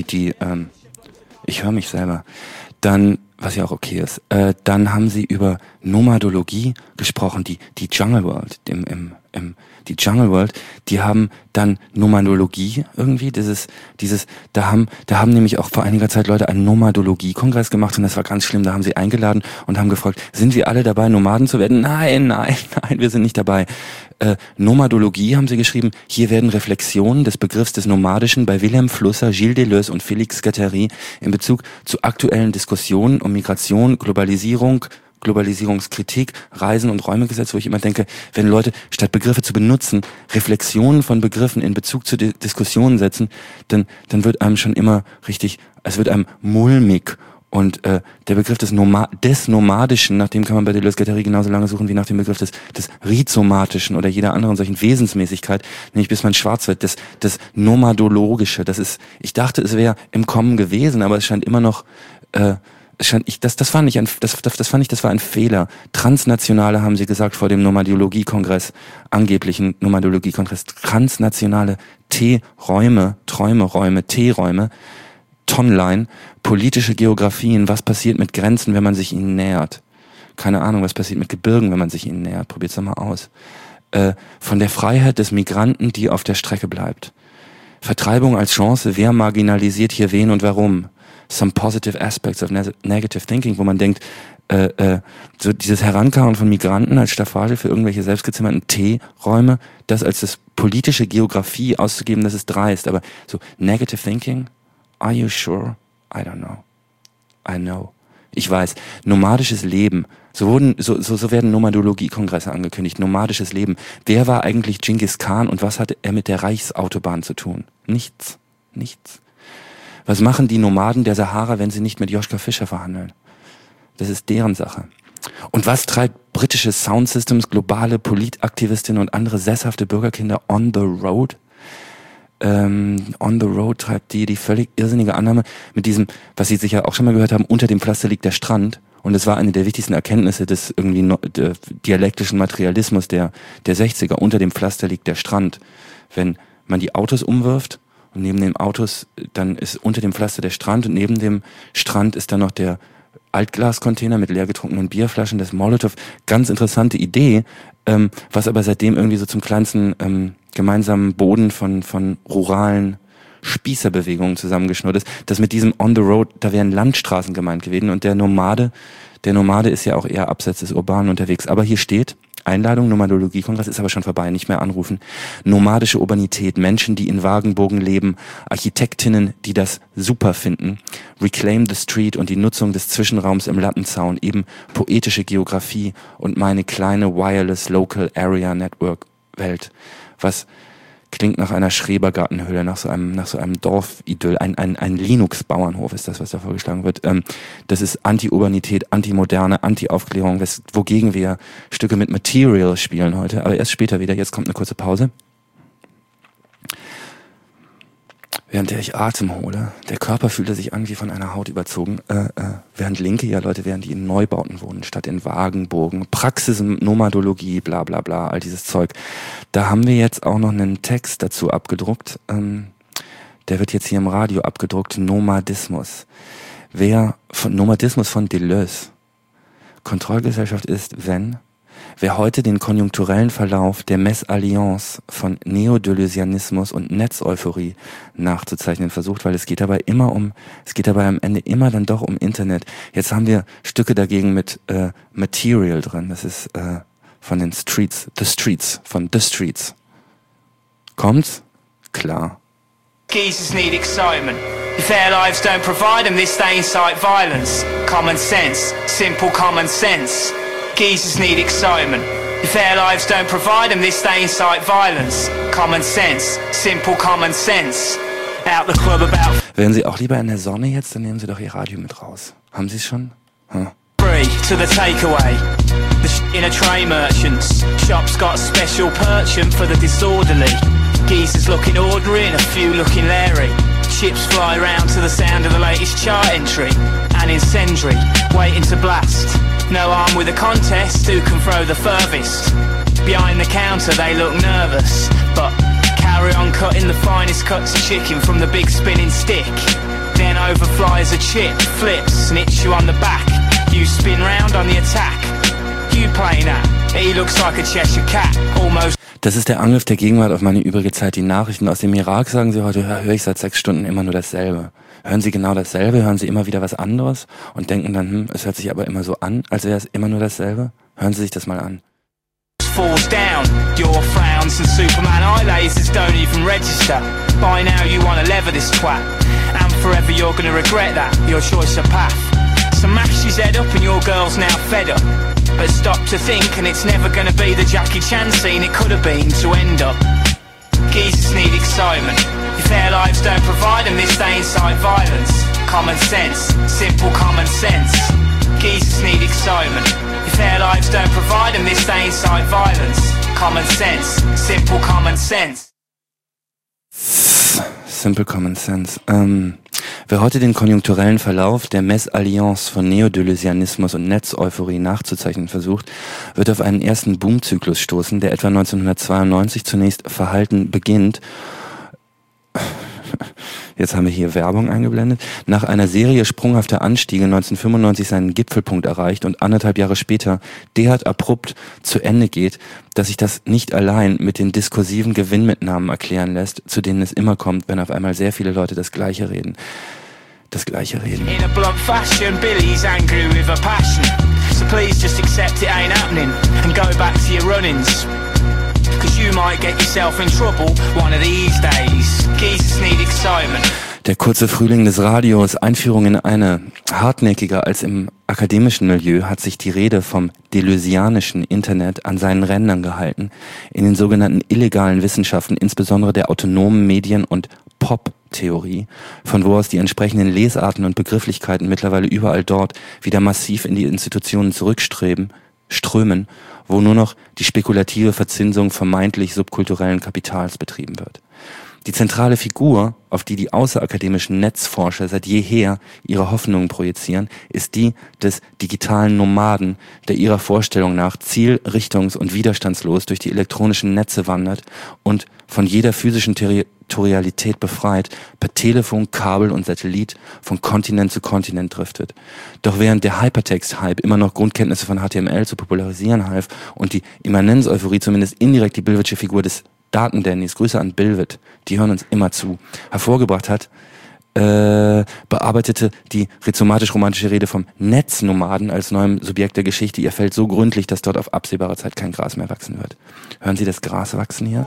ich höre mich selber. Dann, was ja auch okay ist, dann haben sie über Nomadologie gesprochen, die Jungle World, die Jungle World, die haben dann Nomadologie irgendwie, da haben nämlich auch vor einiger Zeit Leute einen Nomadologie-Kongress gemacht und das war ganz schlimm, da haben sie eingeladen und haben gefragt, sind wir alle dabei, Nomaden zu werden? Nein, wir sind nicht dabei. Nomadologie haben sie geschrieben, hier werden Reflexionen des Begriffs des Nomadischen bei Wilhelm Flusser, Gilles Deleuze und Félix Guattari in Bezug zu aktuellen Diskussionen um Migration, Globalisierungskritik, Reisen und Räumegesetz, wo ich immer denke, wenn Leute statt Begriffe zu benutzen, Reflexionen von Begriffen in Bezug zu Diskussionen setzen, dann wird einem schon immer richtig, es wird einem mulmig. Und der Begriff des Nomadischen, nach dem kann man bei Deleuze Guattari genauso lange suchen wie nach dem Begriff des Rhizomatischen oder jeder anderen solchen Wesensmäßigkeit, nämlich bis man schwarz wird, das Nomadologische. Ich dachte, es wäre im Kommen gewesen, aber es scheint immer noch das fand ich war ein Fehler. Transnationale, haben sie gesagt vor dem Nomadologie-Kongress, angeblichen Nomadologie-Kongress, transnationale T-Räume, Träumeräume, T-Räume, Tonline, politische Geografien, was passiert mit Grenzen, wenn man sich ihnen nähert. Keine Ahnung, was passiert mit Gebirgen, wenn man sich ihnen nähert. Probiert's doch mal aus. Von der Freiheit des Migranten, die auf der Strecke bleibt. Vertreibung als Chance, wer marginalisiert hier wen und warum? Some positive aspects of negative thinking, wo man denkt, so dieses Herankauen von Migranten als Staffage für irgendwelche selbstgezimmerten T-Räume, das als das politische Geografie auszugeben, das ist dreist. Aber so negative thinking, are you sure? I don't know. I know. Ich weiß, nomadisches Leben, so werden Nomadologie-Kongresse angekündigt, nomadisches Leben. Wer war eigentlich Genghis Khan und was hatte er mit der Reichsautobahn zu tun? Nichts. Was machen die Nomaden der Sahara, wenn sie nicht mit Joschka Fischer verhandeln? Das ist deren Sache. Und was treibt britische Soundsystems, globale Politaktivistinnen und andere sesshafte Bürgerkinder on the road? On the road treibt die völlig irrsinnige Annahme mit diesem, was Sie sicher auch schon mal gehört haben, unter dem Pflaster liegt der Strand. Und es war eine der wichtigsten Erkenntnisse des irgendwie dialektischen Materialismus der 60er. Unter dem Pflaster liegt der Strand. Wenn man die Autos umwirft und neben den Autos, dann ist unter dem Pflaster der Strand und neben dem Strand ist dann noch der Altglascontainer mit leer getrunkenen Bierflaschen, das Molotow. Ganz interessante Idee, was aber seitdem irgendwie so zum kleinsten gemeinsamen Boden von ruralen Spießerbewegungen zusammengeschnurrt ist. Das mit diesem on the road, da wären Landstraßen gemeint gewesen und der Nomade ist ja auch eher abseits des Urbanen unterwegs. Aber hier steht, Einladung, Nomadologie-Kongress ist aber schon vorbei, nicht mehr anrufen. Nomadische Urbanität, Menschen, die in Wagenburgen leben, Architektinnen, die das super finden, Reclaim the Street und die Nutzung des Zwischenraums im Lattenzaun, eben poetische Geografie und meine kleine Wireless Local Area Network Welt. Was klingt nach einer Schrebergartenhöhle, nach so einem Dorfidyll, ein Linux-Bauernhof ist das, was da vorgeschlagen wird. Das ist Anti-Urbanität, Anti-Moderne, Anti-Aufklärung, wogegen wir Stücke mit Material spielen heute, aber erst später wieder. Jetzt kommt eine kurze Pause. während ich Atem hole. Der Körper fühlte sich an wie von einer Haut überzogen. Während Linke ja Leute wären, die in Neubauten wohnen, statt in Wagenburgen. Praxis, Nomadologie, bla bla bla, all dieses Zeug. Da haben wir jetzt auch noch einen Text dazu abgedruckt. Der wird jetzt hier im Radio abgedruckt. Nomadismus. Nomadismus von Deleuze. Kontrollgesellschaft ist, wer heute den konjunkturellen Verlauf der Mésalliance von Neodeleuzianismus und Netzeuphorie nachzuzeichnen versucht, weil es geht dabei am Ende immer dann doch um Internet. Jetzt haben wir Stücke dagegen mit Material drin. Das ist von den Streets, von The Streets. Kommt's? Klar. Geezers need excitement. If their lives don't provide them this, they incite violence. Common sense, simple common sense. Geezers need excitement. If their lives don't provide them this, they incite violence. Common sense, simple common sense. Out the club about... Wären Sie auch lieber in der Sonne jetzt, dann nehmen Sie doch Ihr Radio mit raus. Haben Sie es schon? Free to the takeaway. The in a tray merchants. Shop's got a special perchant for the disorderly. Geezers looking ordinary and a few looking leery. Ships fly round to the sound of the latest chart entry. An incendiary, waiting to blast. No arm with a contest, who can throw the furthest? Behind the counter they look nervous, but carry on cutting the finest cuts of chicken from the big spinning stick. Then overflies a chip, flips and hits you on the back. You spin round on the attack. You playing that? He looks like a Cheshire Cat, almost. Das ist der Angriff der Gegenwart auf meine übrige Zeit. Die Nachrichten aus dem Irak sagen Sie heute, höre ich seit 6 Stunden immer nur dasselbe. Hören Sie genau dasselbe? Hören Sie immer wieder was anderes? Und denken dann, es hört sich aber immer so an, als wäre es immer nur dasselbe? Hören Sie sich das mal an. Falls down, your frowns and Superman eye lasers don't even register. By now you wanna lever this twat, and forever you're gonna regret that, your choice of path. So mash his head up and your girl's now fed up. But stop to think and it's never gonna be the Jackie Chan scene it could have been to end up. Geezers need excitement. If their lives don't provide them this, they incite violence. Common sense, simple common sense. Geezers need excitement. If their lives don't provide them this, they incite violence. Common sense, simple common sense. Simple common sense. Wer heute den konjunkturellen Verlauf der Mésalliance von Neodeleuzianismus und Netzeuphorie nachzuzeichnen versucht, wird auf einen ersten Boomzyklus stoßen, der etwa 1992 zunächst verhalten beginnt. Jetzt haben wir hier Werbung eingeblendet. Nach einer Serie sprunghafter Anstiege 1995 seinen Gipfelpunkt erreicht und 1,5 Jahre später derart abrupt zu Ende geht, dass sich das nicht allein mit den diskursiven Gewinnmitnahmen erklären lässt, zu denen es immer kommt, wenn auf einmal sehr viele Leute das Gleiche reden. In a blunt fashion, Billy's angry with a passion. So please just accept it ain't happening and go back to your runnings. Cause you might get yourself in trouble one of these days. Geezers need excitement. Der kurze Frühling des Radios, Einführung in eine hartnäckiger als im akademischen Milieu, hat sich die Rede vom deleuzianischen Internet an seinen Rändern gehalten. In den sogenannten illegalen Wissenschaften, insbesondere der autonomen Medien- und Pop-Theorie, von wo aus die entsprechenden Lesarten und Begrifflichkeiten mittlerweile überall dort wieder massiv in die Institutionen strömen, wo nur noch die spekulative Verzinsung vermeintlich subkulturellen Kapitals betrieben wird. Die zentrale Figur, auf die die außerakademischen Netzforscher seit jeher ihre Hoffnungen projizieren, ist die des digitalen Nomaden, der ihrer Vorstellung nach ziel-, richtungs- und widerstandslos durch die elektronischen Netze wandert und von jeder physischen Territorialität befreit, per Telefon, Kabel und Satellit von Kontinent zu Kontinent driftet. Doch während der Hypertext-Hype immer noch Grundkenntnisse von HTML zu popularisieren half und die Immanenz-Euphorie zumindest indirekt die Billwitsche Figur des Datendannys, Grüße an Billwit, die hören uns immer zu, hervorgebracht hat, bearbeitete die rhizomatisch-romantische Rede vom Netznomaden als neuem Subjekt der Geschichte ihr Feld so gründlich, dass dort auf absehbare Zeit kein Gras mehr wachsen wird. Hören Sie das Gras wachsen hier?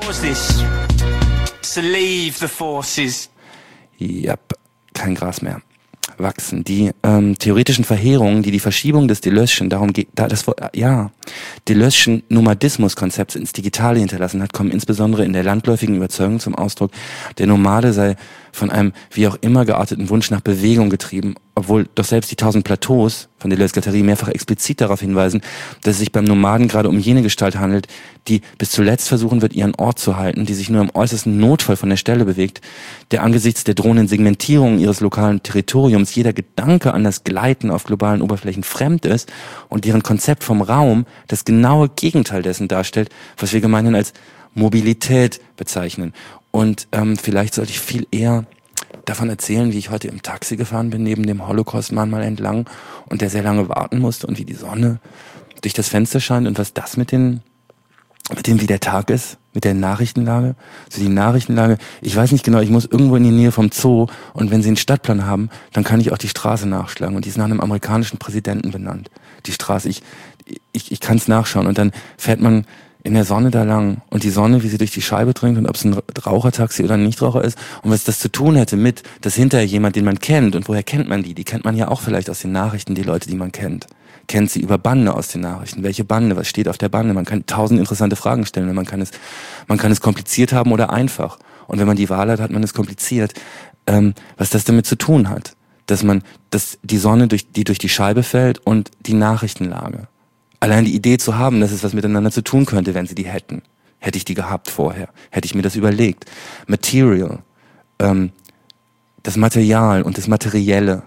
Yep, kein Gras mehr wachsen. Die theoretischen Verheerungen, die Verschiebung des Deleuze'schen, Deleuze'schen Nomadismus-Konzepts ins Digitale hinterlassen hat, kommen insbesondere in der landläufigen Überzeugung zum Ausdruck, der Nomade sei von einem wie auch immer gearteten Wunsch nach Bewegung getrieben, obwohl doch selbst die 1000 Plateaus von Deleuze Guattari mehrfach explizit darauf hinweisen, dass es sich beim Nomaden gerade um jene Gestalt handelt, die bis zuletzt versuchen wird, ihren Ort zu halten, die sich nur im äußersten Notfall von der Stelle bewegt, der angesichts der drohenden Segmentierung ihres lokalen Territoriums jeder Gedanke an das Gleiten auf globalen Oberflächen fremd ist und deren Konzept vom Raum das genaue Gegenteil dessen darstellt, was wir gemeinhin als Mobilität bezeichnen. Und vielleicht sollte ich viel eher davon erzählen, wie ich heute im Taxi gefahren bin, neben dem Holocaust-Mahnmal entlang und der sehr lange warten musste und wie die Sonne durch das Fenster scheint und was das mit dem, wie der Tag ist, mit der Nachrichtenlage. Also die Nachrichtenlage, ich weiß nicht genau, ich muss irgendwo in die Nähe vom Zoo und wenn sie einen Stadtplan haben, dann kann ich auch die Straße nachschlagen und die ist nach einem amerikanischen Präsidenten benannt. Die Straße, ich kann es nachschauen und dann fährt man in der Sonne da lang und die Sonne, wie sie durch die Scheibe dringt und ob es ein Rauchertaxi oder ein Nichtraucher ist und was das zu tun hätte mit, dass hinterher jemand, den man kennt und woher kennt man die? Die kennt man ja auch vielleicht aus den Nachrichten, die Leute, die man kennt. Kennt sie über Bande aus den Nachrichten. Welche Bande? Was steht auf der Bande? Man kann 1000 interessante Fragen stellen und man kann es kompliziert haben oder einfach. Und wenn man die Wahl hat man es kompliziert. Was das damit zu tun hat, dass die Sonne durch die Scheibe fällt und die Nachrichtenlage. Allein die Idee zu haben, dass es was miteinander zu tun könnte, wenn sie die hätten. Hätte ich die gehabt vorher. Hätte ich mir das überlegt. Material. Das Material und das Materielle.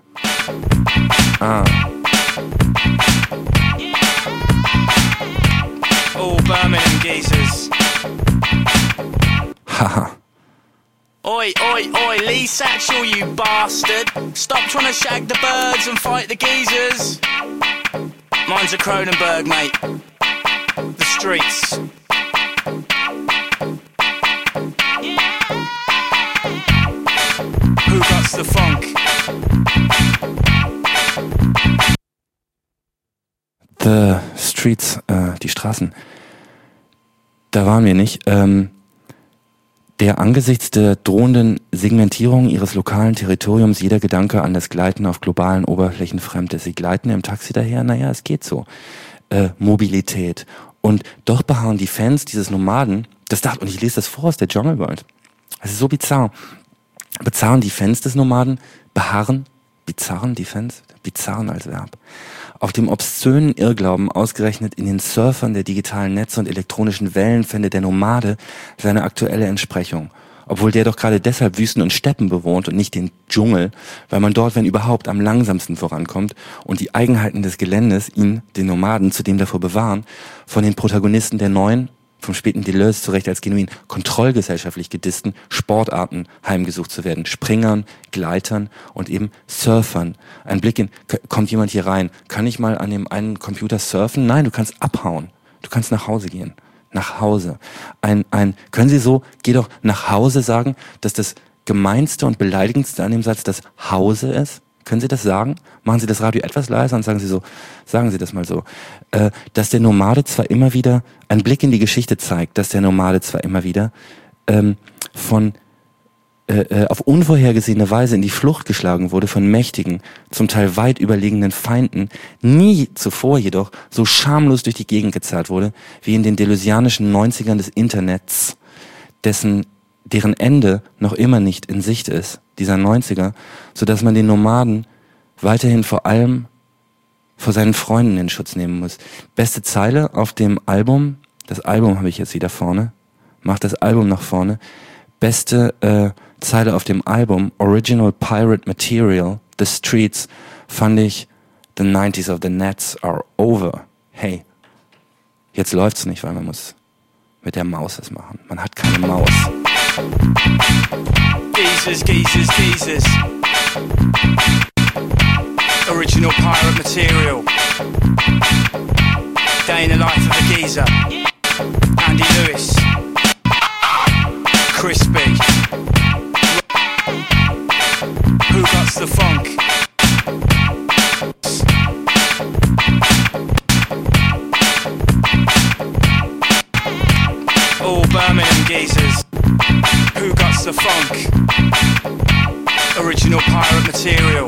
Oh, Birmingham geezers. Haha. Oi, oi, oi, Lee Satchel, you bastard. Stop trying to shag the birds and fight the geezers. Mine's a Cronenberg, mate. The streets. Who got the funk? The Streets, die Straßen. Da waren wir nicht. Der angesichts der drohenden Segmentierung ihres lokalen Territoriums jeder Gedanke an das Gleiten auf globalen Oberflächen fremd ist. Sie gleiten im Taxi daher, naja, es geht so. Mobilität. Und doch beharren die Fans dieses Nomaden, und ich lese das vor aus der Jungle World. Das ist so bizarr. Bizarren die Fans des Nomaden, bizarren die Fans, bizarren als Verb, auf dem obszönen Irrglauben, ausgerechnet in den Surfern der digitalen Netze und elektronischen Wellen fände der Nomade seine aktuelle Entsprechung. Obwohl der doch gerade deshalb Wüsten und Steppen bewohnt und nicht den Dschungel, weil man dort, wenn überhaupt, am langsamsten vorankommt und die Eigenheiten des Geländes ihn, den Nomaden, zudem davor bewahren, von den Protagonisten der neuen, vom späten Deleuze zu Recht als genuin kontrollgesellschaftlich gedissten Sportarten heimgesucht zu werden. Springern, Gleitern und eben Surfern. Ein Blick in, kommt jemand hier rein? Kann ich mal an dem einen Computer surfen? Nein, du kannst abhauen. Du kannst nach Hause gehen. Nach Hause. Können Sie so, geh doch nach Hause sagen, dass das Gemeinste und Beleidigendste an dem Satz das Hause ist? Können Sie das sagen? Machen Sie das Radio etwas leiser und sagen Sie das mal so. Dass der Nomade zwar immer wieder, ein Blick in die Geschichte zeigt, dass der Nomade zwar immer wieder auf unvorhergesehene Weise in die Flucht geschlagen wurde von mächtigen, zum Teil weit überlegenen Feinden, nie zuvor jedoch so schamlos durch die Gegend gezerrt wurde, wie in den deleuzianischen 90ern des Internets, deren Ende noch immer nicht in Sicht ist, dieser 90er, so dass man den Nomaden weiterhin vor allem vor seinen Freunden in Schutz nehmen muss. Beste Zeile auf dem Album, das Album habe ich jetzt wieder vorne, mach das Album nach vorne, beste Zeile auf dem Album, Original Pirate Material, The Streets, fand ich, The 90s of the Nets are over. Hey, jetzt läuft's nicht, weil man muss mit der Maus das machen. Man hat keine Maus. Geezers, geezers, geezers. Original pirate material. Day in the life of a geezer. Andy Lewis. Crispy. Who got the funk? All Birmingham geezers. Who got the funk? Original pirate material.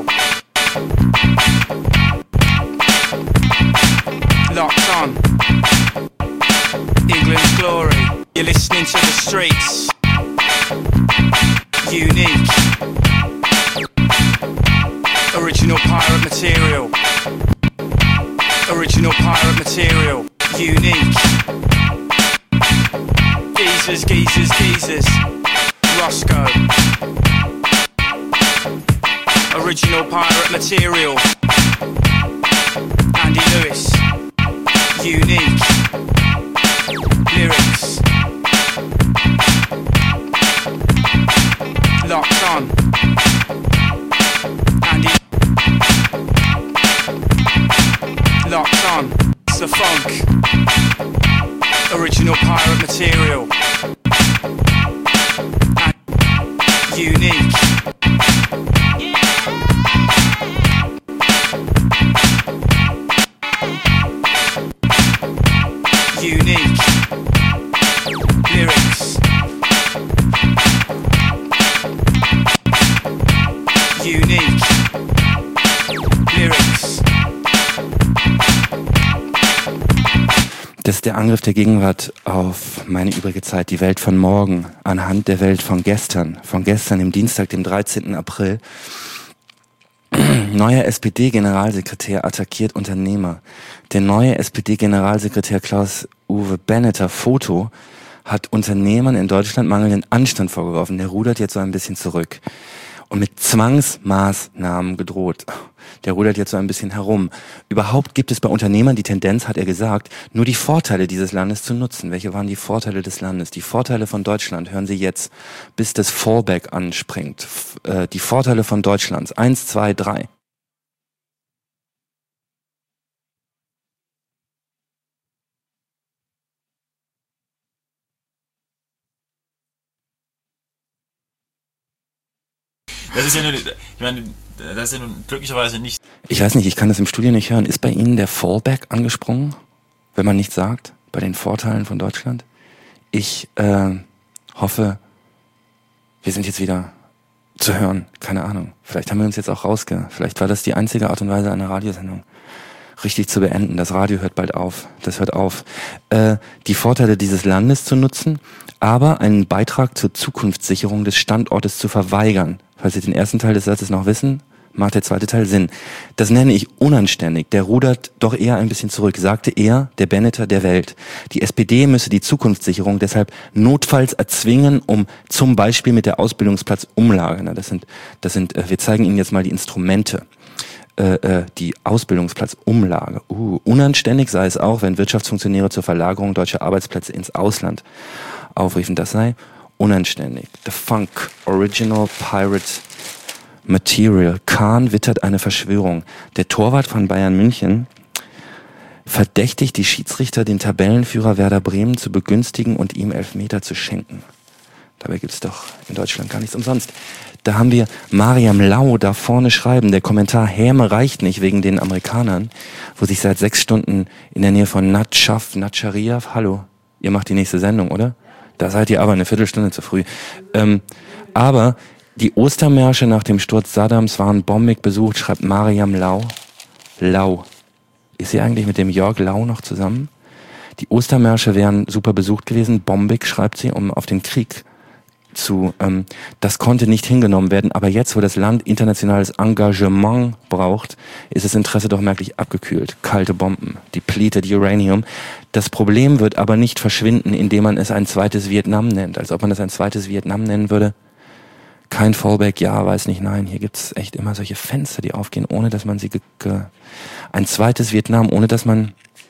Locked on. England's glory. You're listening to the streets. Unique. Original pirate material. Original pirate material. Unique. Geezers, geezers, geezers. Roscoe. Original pirate material. Andy Lewis. Unique. Lyrics. Locked on. Andy. Locked on. It's the funk. Original pirate material. And unique. Unique. Lyrics. Unique. Lyrics. Das ist der Angriff der Gegenwart auf meine übrige Zeit, die Welt von morgen, anhand der Welt von gestern dem Dienstag, dem 13. April. Neuer SPD-Generalsekretär attackiert Unternehmer. Der neue SPD-Generalsekretär Klaus-Uwe Benneter, Foto, hat Unternehmern in Deutschland mangelnden Anstand vorgeworfen. Der rudert jetzt so ein bisschen zurück. Und mit Zwangsmaßnahmen gedroht. Der rudert jetzt so ein bisschen herum. Überhaupt gibt es bei Unternehmern die Tendenz, hat er gesagt, nur die Vorteile dieses Landes zu nutzen. Welche waren die Vorteile des Landes? Die Vorteile von Deutschland, hören Sie jetzt, bis das Fallback anspringt. Die Vorteile von Deutschlands. 1, 2, 3. Das ist ja nur, ich meine, das ist ja nun glücklicherweise nicht. Ich weiß nicht, ich kann das im Studio nicht hören. Ist bei Ihnen der Fallback angesprungen, wenn man nichts sagt, bei den Vorteilen von Deutschland? Ich hoffe, wir sind jetzt wieder zu hören. Keine Ahnung. Vielleicht haben wir uns jetzt auch Vielleicht war das die einzige Art und Weise, eine Radiosendung richtig zu beenden. Das Radio hört bald auf. Das hört auf. Die Vorteile dieses Landes zu nutzen, aber einen Beitrag zur Zukunftssicherung des Standortes zu verweigern. Falls Sie den ersten Teil des Satzes noch wissen, macht der zweite Teil Sinn. Das nenne ich unanständig. Der rudert doch eher ein bisschen zurück, sagte er, der Benneter der Welt. Die SPD müsse die Zukunftssicherung deshalb notfalls erzwingen, um zum Beispiel mit der Ausbildungsplatzumlage, wir zeigen Ihnen jetzt mal die Instrumente, die Ausbildungsplatzumlage. Unanständig sei es auch, wenn Wirtschaftsfunktionäre zur Verlagerung deutscher Arbeitsplätze ins Ausland aufriefen. Das sei unanständig. The Funk, Original Pirate Material. Kahn wittert eine Verschwörung. Der Torwart von Bayern München verdächtigt die Schiedsrichter, den Tabellenführer Werder Bremen zu begünstigen und ihm Elfmeter zu schenken. Dabei gibt's doch in Deutschland gar nichts umsonst. Da haben wir Mariam Lau da vorne schreiben, der Kommentar Häme reicht nicht wegen den Amerikanern, wo sich seit 6 Stunden in der Nähe von Nadschariaf, hallo, ihr macht die nächste Sendung, oder? Da seid ihr aber eine Viertelstunde zu früh. Aber die Ostermärsche nach dem Sturz Saddams waren bombig besucht, schreibt Mariam Lau. Lau. Ist sie eigentlich mit dem Jörg Lau noch zusammen? Die Ostermärsche wären super besucht gewesen, bombig, schreibt sie, um auf den Krieg das konnte nicht hingenommen werden, aber jetzt, wo das Land internationales Engagement braucht, ist das Interesse doch merklich abgekühlt. Kalte Bomben, depleted Uranium. Das Problem wird aber nicht verschwinden, indem man es ein zweites Vietnam nennt, als ob man das ein zweites Vietnam nennen würde. Kein Fallback, ja, weiß nicht, nein. Hier gibt's echt immer solche Fenster, die aufgehen, ohne dass man ein zweites Vietnam, ohne dass man,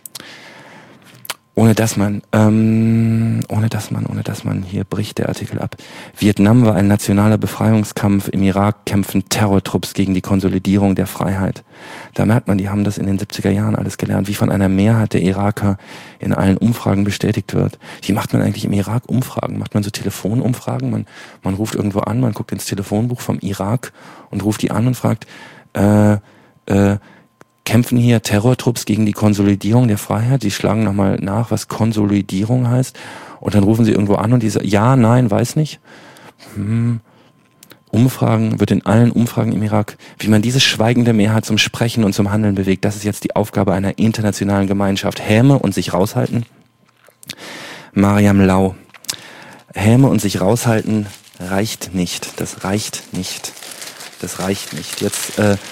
hier bricht der Artikel ab. Vietnam war ein nationaler Befreiungskampf. Im Irak kämpfen Terrortrupps gegen die Konsolidierung der Freiheit. Da merkt man, die haben das in den 70er Jahren alles gelernt, wie von einer Mehrheit der Iraker in allen Umfragen bestätigt wird. Wie macht man eigentlich im Irak Umfragen? Macht man so Telefonumfragen? Man ruft irgendwo an, man guckt ins Telefonbuch vom Irak und ruft die an und fragt, kämpfen hier Terrortrupps gegen die Konsolidierung der Freiheit? Die schlagen nochmal nach, was Konsolidierung heißt. Und dann rufen sie irgendwo an und die sagen, ja, nein, weiß nicht. Umfragen, wird in allen Umfragen im Irak, wie man diese schweigende Mehrheit zum Sprechen und zum Handeln bewegt, das ist jetzt die Aufgabe einer internationalen Gemeinschaft. Häme und sich raushalten. Mariam Lau. Häme und sich raushalten reicht nicht. Das reicht nicht. Jetzt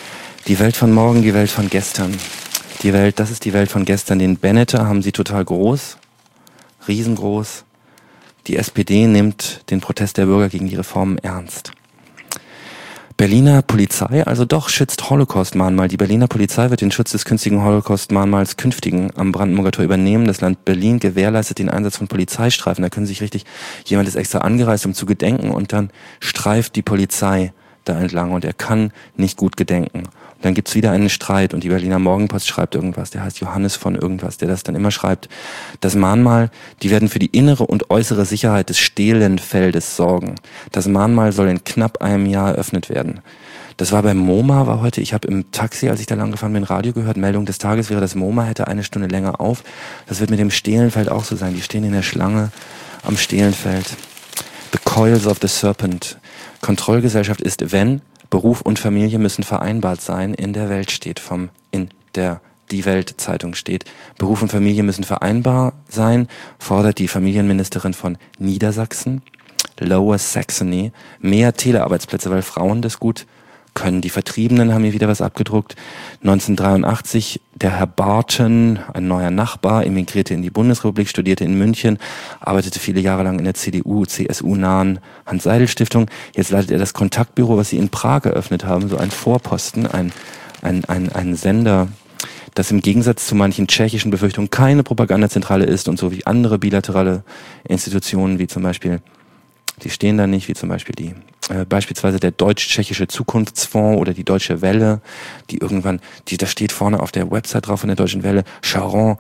Die Welt von morgen, die Welt von gestern. Die Welt, das ist die Welt von gestern. Den Benneter haben sie total groß, riesengroß. Die SPD nimmt den Protest der Bürger gegen die Reformen ernst. Berliner Polizei, also doch schützt Holocaust-Mahnmal. Die Berliner Polizei wird den Schutz des künftigen Holocaust-Mahnmals künftigen am Brandenburger Tor übernehmen. Das Land Berlin gewährleistet den Einsatz von Polizeistreifen. Da können sich richtig, jemand ist extra angereist, um zu gedenken, und dann streift die Polizei da entlang und er kann nicht gut gedenken. Und dann gibt's wieder einen Streit und die Berliner Morgenpost schreibt irgendwas, der heißt Johannes von irgendwas, der das dann immer schreibt. Das Mahnmal, die werden für die innere und äußere Sicherheit des Stehlenfeldes sorgen. Das Mahnmal soll in knapp einem Jahr eröffnet werden. Das war beim MoMA, war heute, ich habe im Taxi, als ich da lang gefahren bin, Radio gehört, Meldung des Tages wäre, das MoMA hätte eine Stunde länger auf. Das wird mit dem Stehlenfeld auch so sein. Die stehen in der Schlange am Stehlenfeld. The Coils of the Serpent. Kontrollgesellschaft ist, wenn Beruf und Familie müssen vereinbart sein, in der Welt steht, Die Welt-Zeitung steht, Beruf und Familie müssen vereinbar sein, fordert die Familienministerin von Niedersachsen, Lower Saxony, mehr Telearbeitsplätze, weil Frauen das gut können. Die Vertriebenen haben hier wieder was abgedruckt. 1983, der Herr Barton, ein neuer Nachbar, emigrierte in die Bundesrepublik, studierte in München, arbeitete viele Jahre lang in der CDU-CSU-nahen Hans-Seidel-Stiftung. Jetzt leitet er das Kontaktbüro, was sie in Prag eröffnet haben, so ein Vorposten, ein Sender, das im Gegensatz zu manchen tschechischen Befürchtungen keine Propagandazentrale ist und so wie andere bilaterale Institutionen, wie zum Beispiel, die stehen da nicht, wie zum Beispiel beispielsweise der deutsch-tschechische Zukunftsfonds oder die Deutsche Welle, die irgendwann, da steht vorne auf der Website drauf von der Deutschen Welle, Sharon,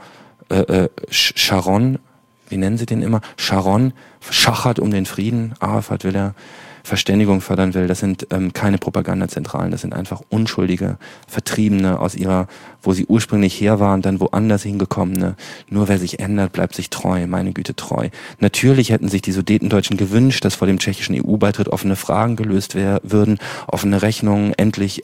wie nennen sie den immer? Sharon schachert um den Frieden, Arafat will er Verständigung fördern will. Das sind keine Propagandazentralen, das sind einfach unschuldige Vertriebene aus ihrer, wo sie ursprünglich her waren, dann woanders hingekommene. Nur wer sich ändert, bleibt sich treu, meine Güte treu. Natürlich hätten sich die Sudetendeutschen gewünscht, dass vor dem tschechischen EU-Beitritt offene Fragen gelöst würden, offene Rechnungen endlich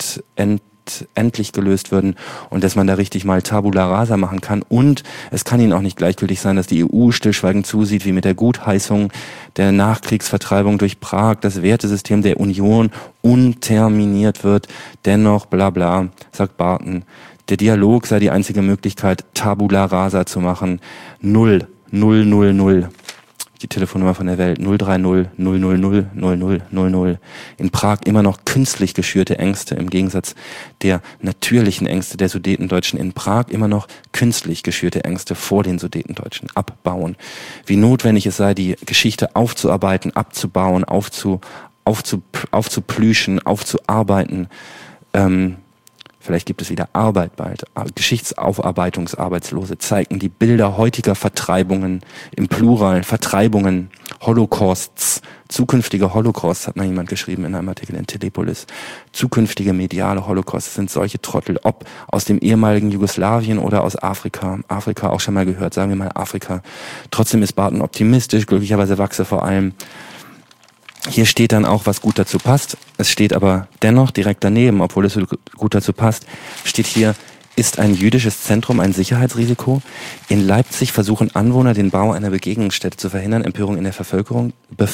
gelöst würden und dass man da richtig mal Tabula Rasa machen kann. Und es kann ihnen auch nicht gleichgültig sein, dass die EU stillschweigend zusieht, wie mit der Gutheißung der Nachkriegsvertreibung durch Prag das Wertesystem der Union unterminiert wird. Dennoch, bla bla, sagt Barton, der Dialog sei die einzige Möglichkeit, Tabula Rasa zu machen. 0. Die Telefonnummer von der Welt, 030 000 0000. In Prag immer noch künstlich geschürte Ängste, im Gegensatz der natürlichen Ängste der Sudetendeutschen. In Prag immer noch künstlich geschürte Ängste vor den Sudetendeutschen. Abbauen. Wie notwendig es sei, die Geschichte aufzuarbeiten, abzubauen, aufzuplüschen, aufzuarbeiten. Vielleicht gibt es wieder Arbeit bald. Geschichtsaufarbeitungsarbeitslose zeigten die Bilder heutiger Vertreibungen im Plural, Vertreibungen, Holocausts, zukünftige Holocausts, hat mal jemand geschrieben in einem Artikel in Telepolis. Zukünftige mediale Holocausts sind solche Trottel, ob aus dem ehemaligen Jugoslawien oder aus Afrika. Afrika auch schon mal gehört, sagen wir mal Afrika. Trotzdem ist Barton optimistisch, glücklicherweise wachse vor allem. Hier steht dann auch, was gut dazu passt. Es steht aber dennoch direkt daneben, obwohl es so gut dazu passt, steht hier, ist ein jüdisches Zentrum ein Sicherheitsrisiko? In Leipzig versuchen Anwohner, den Bau einer Begegnungsstätte zu verhindern. Empörung in der Vervölkerung.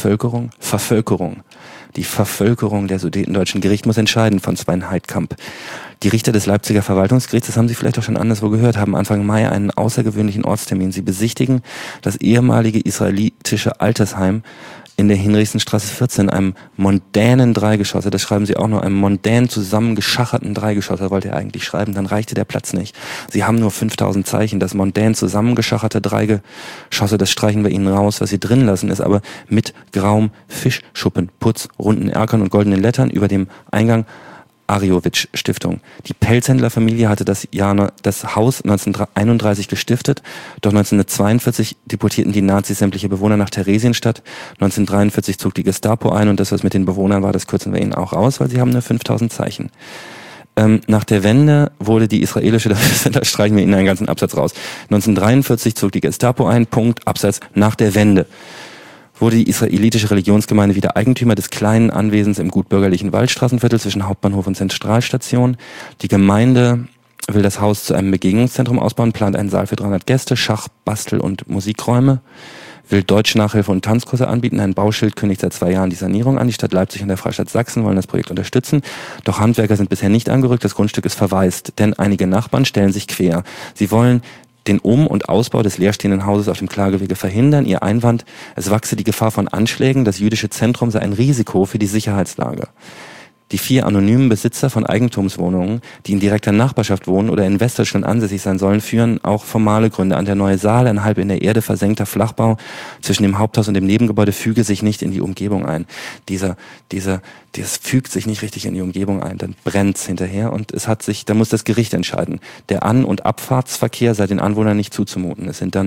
Die Vervölkerung der Sudetendeutschen. Gericht muss entscheiden von Sven Heidkamp. Die Richter des Leipziger Verwaltungsgerichts, das haben Sie vielleicht auch schon anderswo gehört, haben Anfang Mai einen außergewöhnlichen Ortstermin. Sie besichtigen das ehemalige israelitische Altersheim in der Hinrichsenstraße 14, einem mondänen Dreigeschosser, das schreiben sie auch nur, einem mondän zusammengeschacherten Dreigeschosser wollte er eigentlich schreiben, dann reichte der Platz nicht. Sie haben nur 5000 Zeichen, das mondän zusammengeschacherte Dreigeschosse, das streichen wir ihnen raus, was sie drin lassen, ist aber mit grauem Fischschuppen, Putz, runden Erkern und goldenen Lettern über dem Eingang Ariowitsch-Stiftung. Die Pelzhändlerfamilie hatte das Haus 1931 gestiftet, doch 1942 deportierten die Nazis sämtliche Bewohner nach Theresienstadt. 1943 zog die Gestapo ein und das, was mit den Bewohnern war, das kürzen wir ihnen auch aus, weil sie haben nur 5000 Zeichen. Nach der Wende wurde die israelische, da streichen wir ihnen einen ganzen Absatz raus. 1943 zog die Gestapo ein, Punkt, Absatz, nach der Wende wurde die israelitische Religionsgemeinde wieder Eigentümer des kleinen Anwesens im gutbürgerlichen Waldstraßenviertel zwischen Hauptbahnhof und Zentralstation. Die Gemeinde will das Haus zu einem Begegnungszentrum ausbauen, plant einen Saal für 300 Gäste, Schach-, Bastel- und Musikräume. will Deutsch-Nachhilfe und Tanzkurse anbieten. Ein Bauschild kündigt seit 2 Jahren die Sanierung an. Die Stadt Leipzig und der Freistaat Sachsen wollen das Projekt unterstützen. Doch Handwerker sind bisher nicht angerückt. Das Grundstück ist verwaist, denn einige Nachbarn stellen sich quer. Sie wollen den Um- und Ausbau des leerstehenden Hauses auf dem Klagewege verhindern. Ihr Einwand, es wachse die Gefahr von Anschlägen. Das jüdische Zentrum sei ein Risiko für die Sicherheitslage. Die 4 anonymen Besitzer von Eigentumswohnungen, die in direkter Nachbarschaft wohnen oder in Westdeutschland ansässig sein sollen, führen auch formale Gründe an. Der Neue Saal, ein halb in der Erde versenkter Flachbau zwischen dem Haupthaus und dem Nebengebäude, füge sich nicht in die Umgebung ein. Das fügt sich nicht richtig in die Umgebung ein, dann brennt's hinterher und da muss das Gericht entscheiden. Der An- und Abfahrtsverkehr sei den Anwohnern nicht zuzumuten.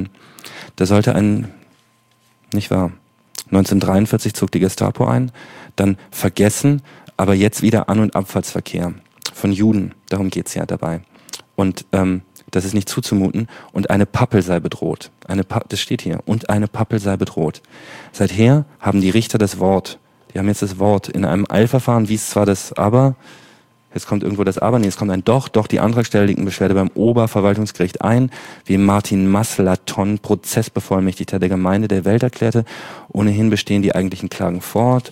Nicht wahr? 1943 zog die Gestapo ein, dann vergessen, aber jetzt wieder An- und Abfahrtsverkehr von Juden, darum geht's ja dabei. Und das ist nicht zuzumuten. Und eine Pappel sei bedroht. Das steht hier. Und eine Pappel sei bedroht. Seither haben die Richter das Wort. Die haben jetzt das Wort. In einem Eilverfahren wies zwar das Aber, jetzt kommt irgendwo das Aber, es kommt ein Doch, die Antragsteller legten Beschwerde beim Oberverwaltungsgericht ein, wie Martin Maslaton, Prozessbevollmächtigter der Gemeinde der Welt, erklärte. Ohnehin bestehen die eigentlichen Klagen fort.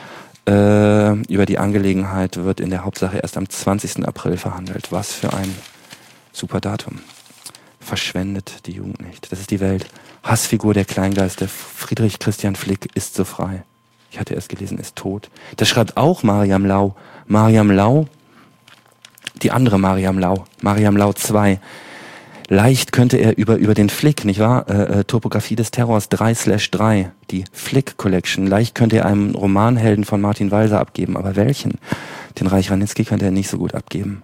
Über die Angelegenheit wird in der Hauptsache erst am 20. April verhandelt. Was für ein super Datum. Verschwendet die Jugend nicht. Das ist die Welt. Hassfigur der Kleingeiste. Friedrich Christian Flick ist so frei. Ich hatte erst gelesen, ist tot. Das schreibt auch Mariam Lau. Mariam Lau, die andere Mariam Lau 2. Leicht könnte er über den Flick, nicht wahr? Topografie des Terrors 3/3, die Flick Collection. Leicht könnte er einen Romanhelden von Martin Walser abgeben, aber welchen? Den Reich Ranitzky könnte er nicht so gut abgeben.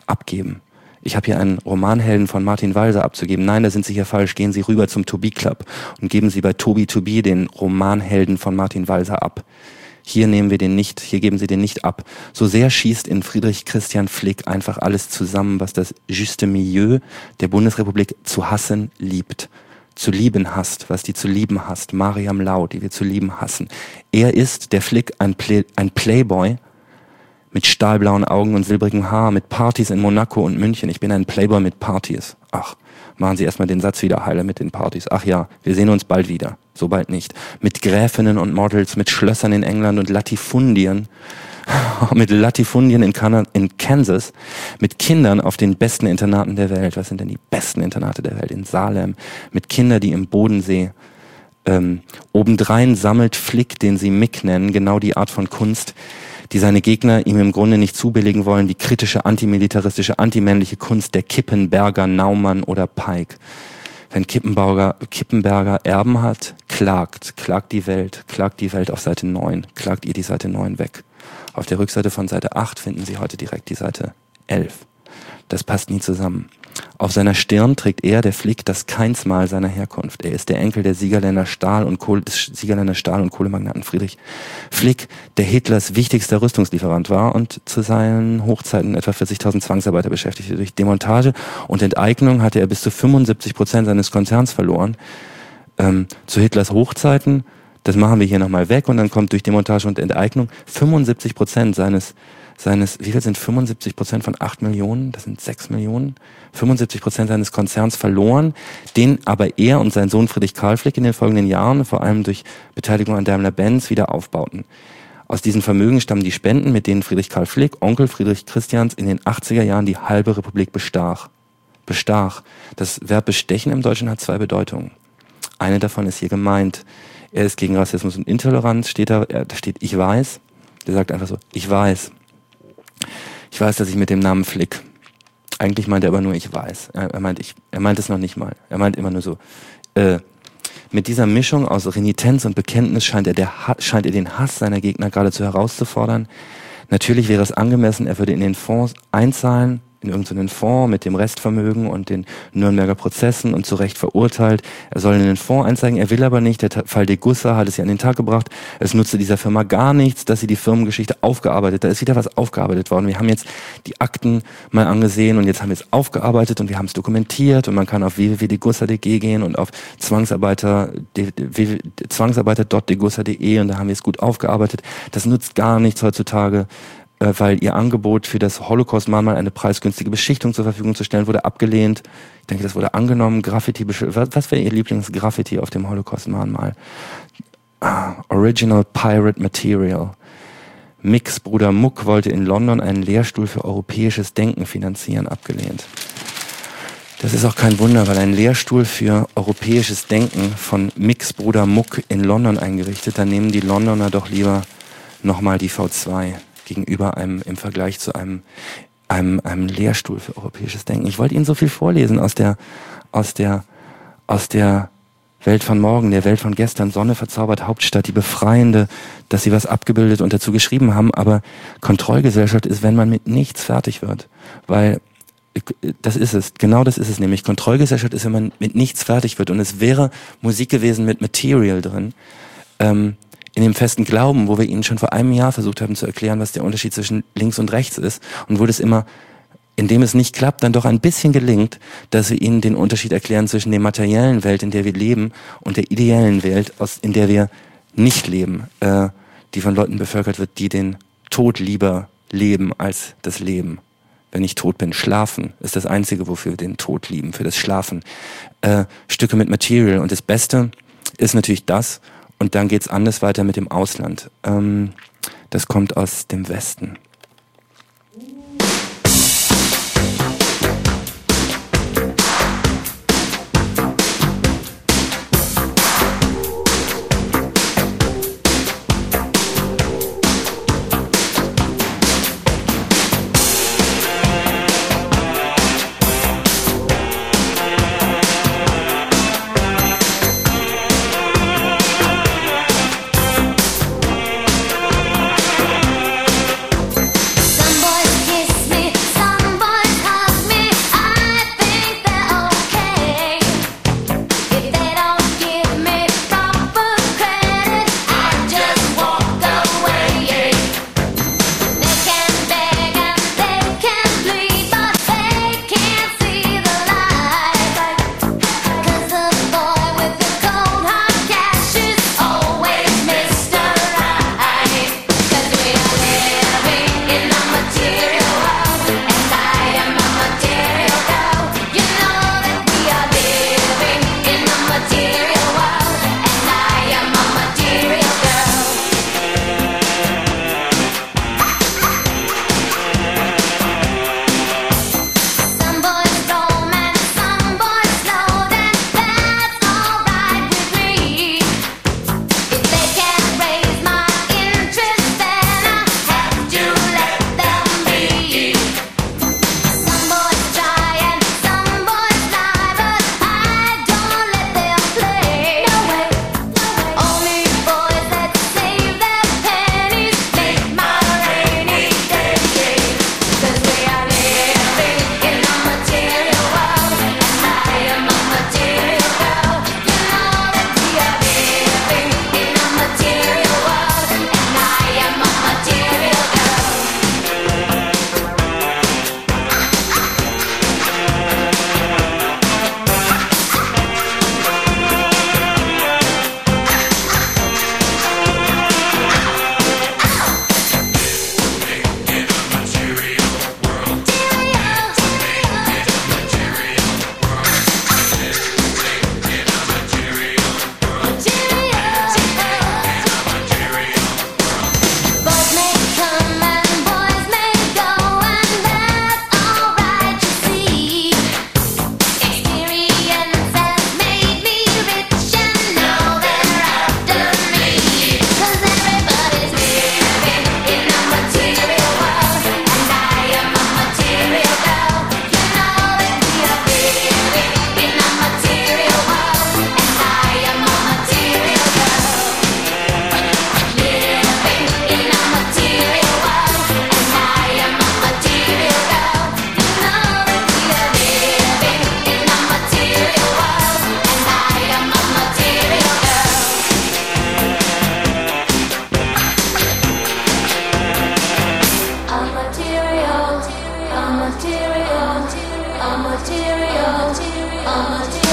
Ich habe hier einen Romanhelden von Martin Walser abzugeben. Nein, da sind Sie hier falsch. Gehen Sie rüber zum Tobi Club und geben Sie bei Tobi den Romanhelden von Martin Walser ab. Hier geben Sie den nicht ab. So sehr schießt in Friedrich Christian Flick einfach alles zusammen, was das juste milieu der Bundesrepublik zu hassen liebt. Zu lieben hasst, was die zu lieben hasst. Mariam Lau, die wir zu lieben hassen. Er ist, der Flick, ein Playboy mit stahlblauen Augen und silbrigem Haar, mit Partys in Monaco und München. Ich bin ein Playboy mit Partys. Ach, machen Sie erstmal den Satz wieder heile mit den Partys. Ach ja, wir sehen uns bald wieder. So bald nicht. Mit Gräfinnen und Models, mit Schlössern in England und Latifundien. Mit Latifundien in Kansas. Mit Kindern auf den besten Internaten der Welt. Was sind denn die besten Internate der Welt? In Salem. Mit Kindern, die im Bodensee. Obendrein sammelt Flick, den sie Mick nennen, genau die Art von Kunst, die seine Gegner ihm im Grunde nicht zubilligen wollen, die kritische, antimilitaristische, antimännliche Kunst der Kippenberger, Naumann oder Pike. Wenn Kippenberger Erben hat, klagt die Welt auf Seite 9, klagt ihr die Seite 9 weg. Auf der Rückseite von Seite 8 finden Sie heute direkt die Seite 11. Das passt nie zusammen. Auf seiner Stirn trägt er, der Flick, das Keinsmal seiner Herkunft. Er ist der Enkel der Siegerländer Stahl- und Kohlemagnaten Friedrich Flick, der Hitlers wichtigster Rüstungslieferant war und zu seinen Hochzeiten etwa 40.000 Zwangsarbeiter beschäftigte. Durch Demontage und Enteignung hatte er bis zu 75% seines Konzerns verloren. Zu Hitlers Hochzeiten, das machen wir hier nochmal weg und dann kommt durch Demontage und Enteignung 75% seines, wie viel sind 75% von 8 Millionen? Das sind 6 Millionen. 75% seines Konzerns verloren, den aber er und sein Sohn Friedrich Karl Flick in den folgenden Jahren, vor allem durch Beteiligung an Daimler-Benz, wieder aufbauten. Aus diesen Vermögen stammen die Spenden, mit denen Friedrich Karl Flick, Onkel Friedrich Christians, in den 80er Jahren die halbe Republik bestach. Das Verb bestechen im Deutschen hat 2 Bedeutungen. Eine davon ist hier gemeint. Er ist gegen Rassismus und Intoleranz, da steht ich weiß. Der sagt einfach so, ich weiß. Ich weiß, dass ich mit dem Namen Flick. Eigentlich meint er aber nur, ich weiß. Er meint es noch nicht mal. Er meint immer nur so. Mit dieser Mischung aus Renitenz und Bekenntnis scheint er den Hass seiner Gegner geradezu herauszufordern. Natürlich wäre es angemessen, er würde in den Fonds einzahlen, in irgendeinen Fonds mit dem Restvermögen und den Nürnberger Prozessen und zu Recht verurteilt. Er soll in den Fonds einzeigen, er will aber nicht. Der Fall Degussa hat es ja an den Tag gebracht. Es nutzte dieser Firma gar nichts, dass sie die Firmengeschichte aufgearbeitet. Da ist wieder was aufgearbeitet worden. Wir haben jetzt die Akten mal angesehen und jetzt haben wir es aufgearbeitet und wir haben es dokumentiert und man kann auf www.degussa.de gehen und auf zwangsarbeiter.degussa.de und da haben wir es gut aufgearbeitet. Das nutzt gar nichts heutzutage. weil ihr Angebot für das Holocaust-Mahnmal eine preisgünstige Beschichtung zur Verfügung zu stellen wurde abgelehnt. Ich denke, das wurde angenommen. Graffiti, was wäre Ihr Lieblingsgraffiti auf dem Holocaust-Mahnmal? Original Pirate Material. Mix Bruder Muck wollte in London einen Lehrstuhl für europäisches Denken finanzieren, abgelehnt. Das ist auch kein Wunder, weil ein Lehrstuhl für europäisches Denken von Mix Bruder Muck in London eingerichtet, da nehmen die Londoner doch lieber nochmal die V2 gegenüber einem, im Vergleich zu einem Lehrstuhl für europäisches Denken. Ich wollte Ihnen so viel vorlesen aus der Welt von morgen, der Welt von gestern, Sonne verzaubert Hauptstadt, die befreiende, dass Sie was abgebildet und dazu geschrieben haben, aber Kontrollgesellschaft ist, wenn man mit nichts fertig wird, weil das ist es, genau das ist es nämlich. Kontrollgesellschaft ist, wenn man mit nichts fertig wird. Und es wäre Musik gewesen mit Material drin, in dem festen Glauben, wo wir Ihnen schon vor einem Jahr versucht haben zu erklären, was der Unterschied zwischen links und rechts ist. Und wo das immer, indem es nicht klappt, dann doch ein bisschen gelingt, dass wir Ihnen den Unterschied erklären zwischen der materiellen Welt, in der wir leben, und der ideellen Welt, in der wir nicht leben, die von Leuten bevölkert wird, die den Tod lieber leben als das Leben. Wenn ich tot bin, schlafen ist das Einzige, wofür wir den Tod lieben, für das Schlafen. Stücke mit Material. Und das Beste ist natürlich das. Und dann geht's anders weiter mit dem Ausland. Das kommt aus dem Westen. material, a material.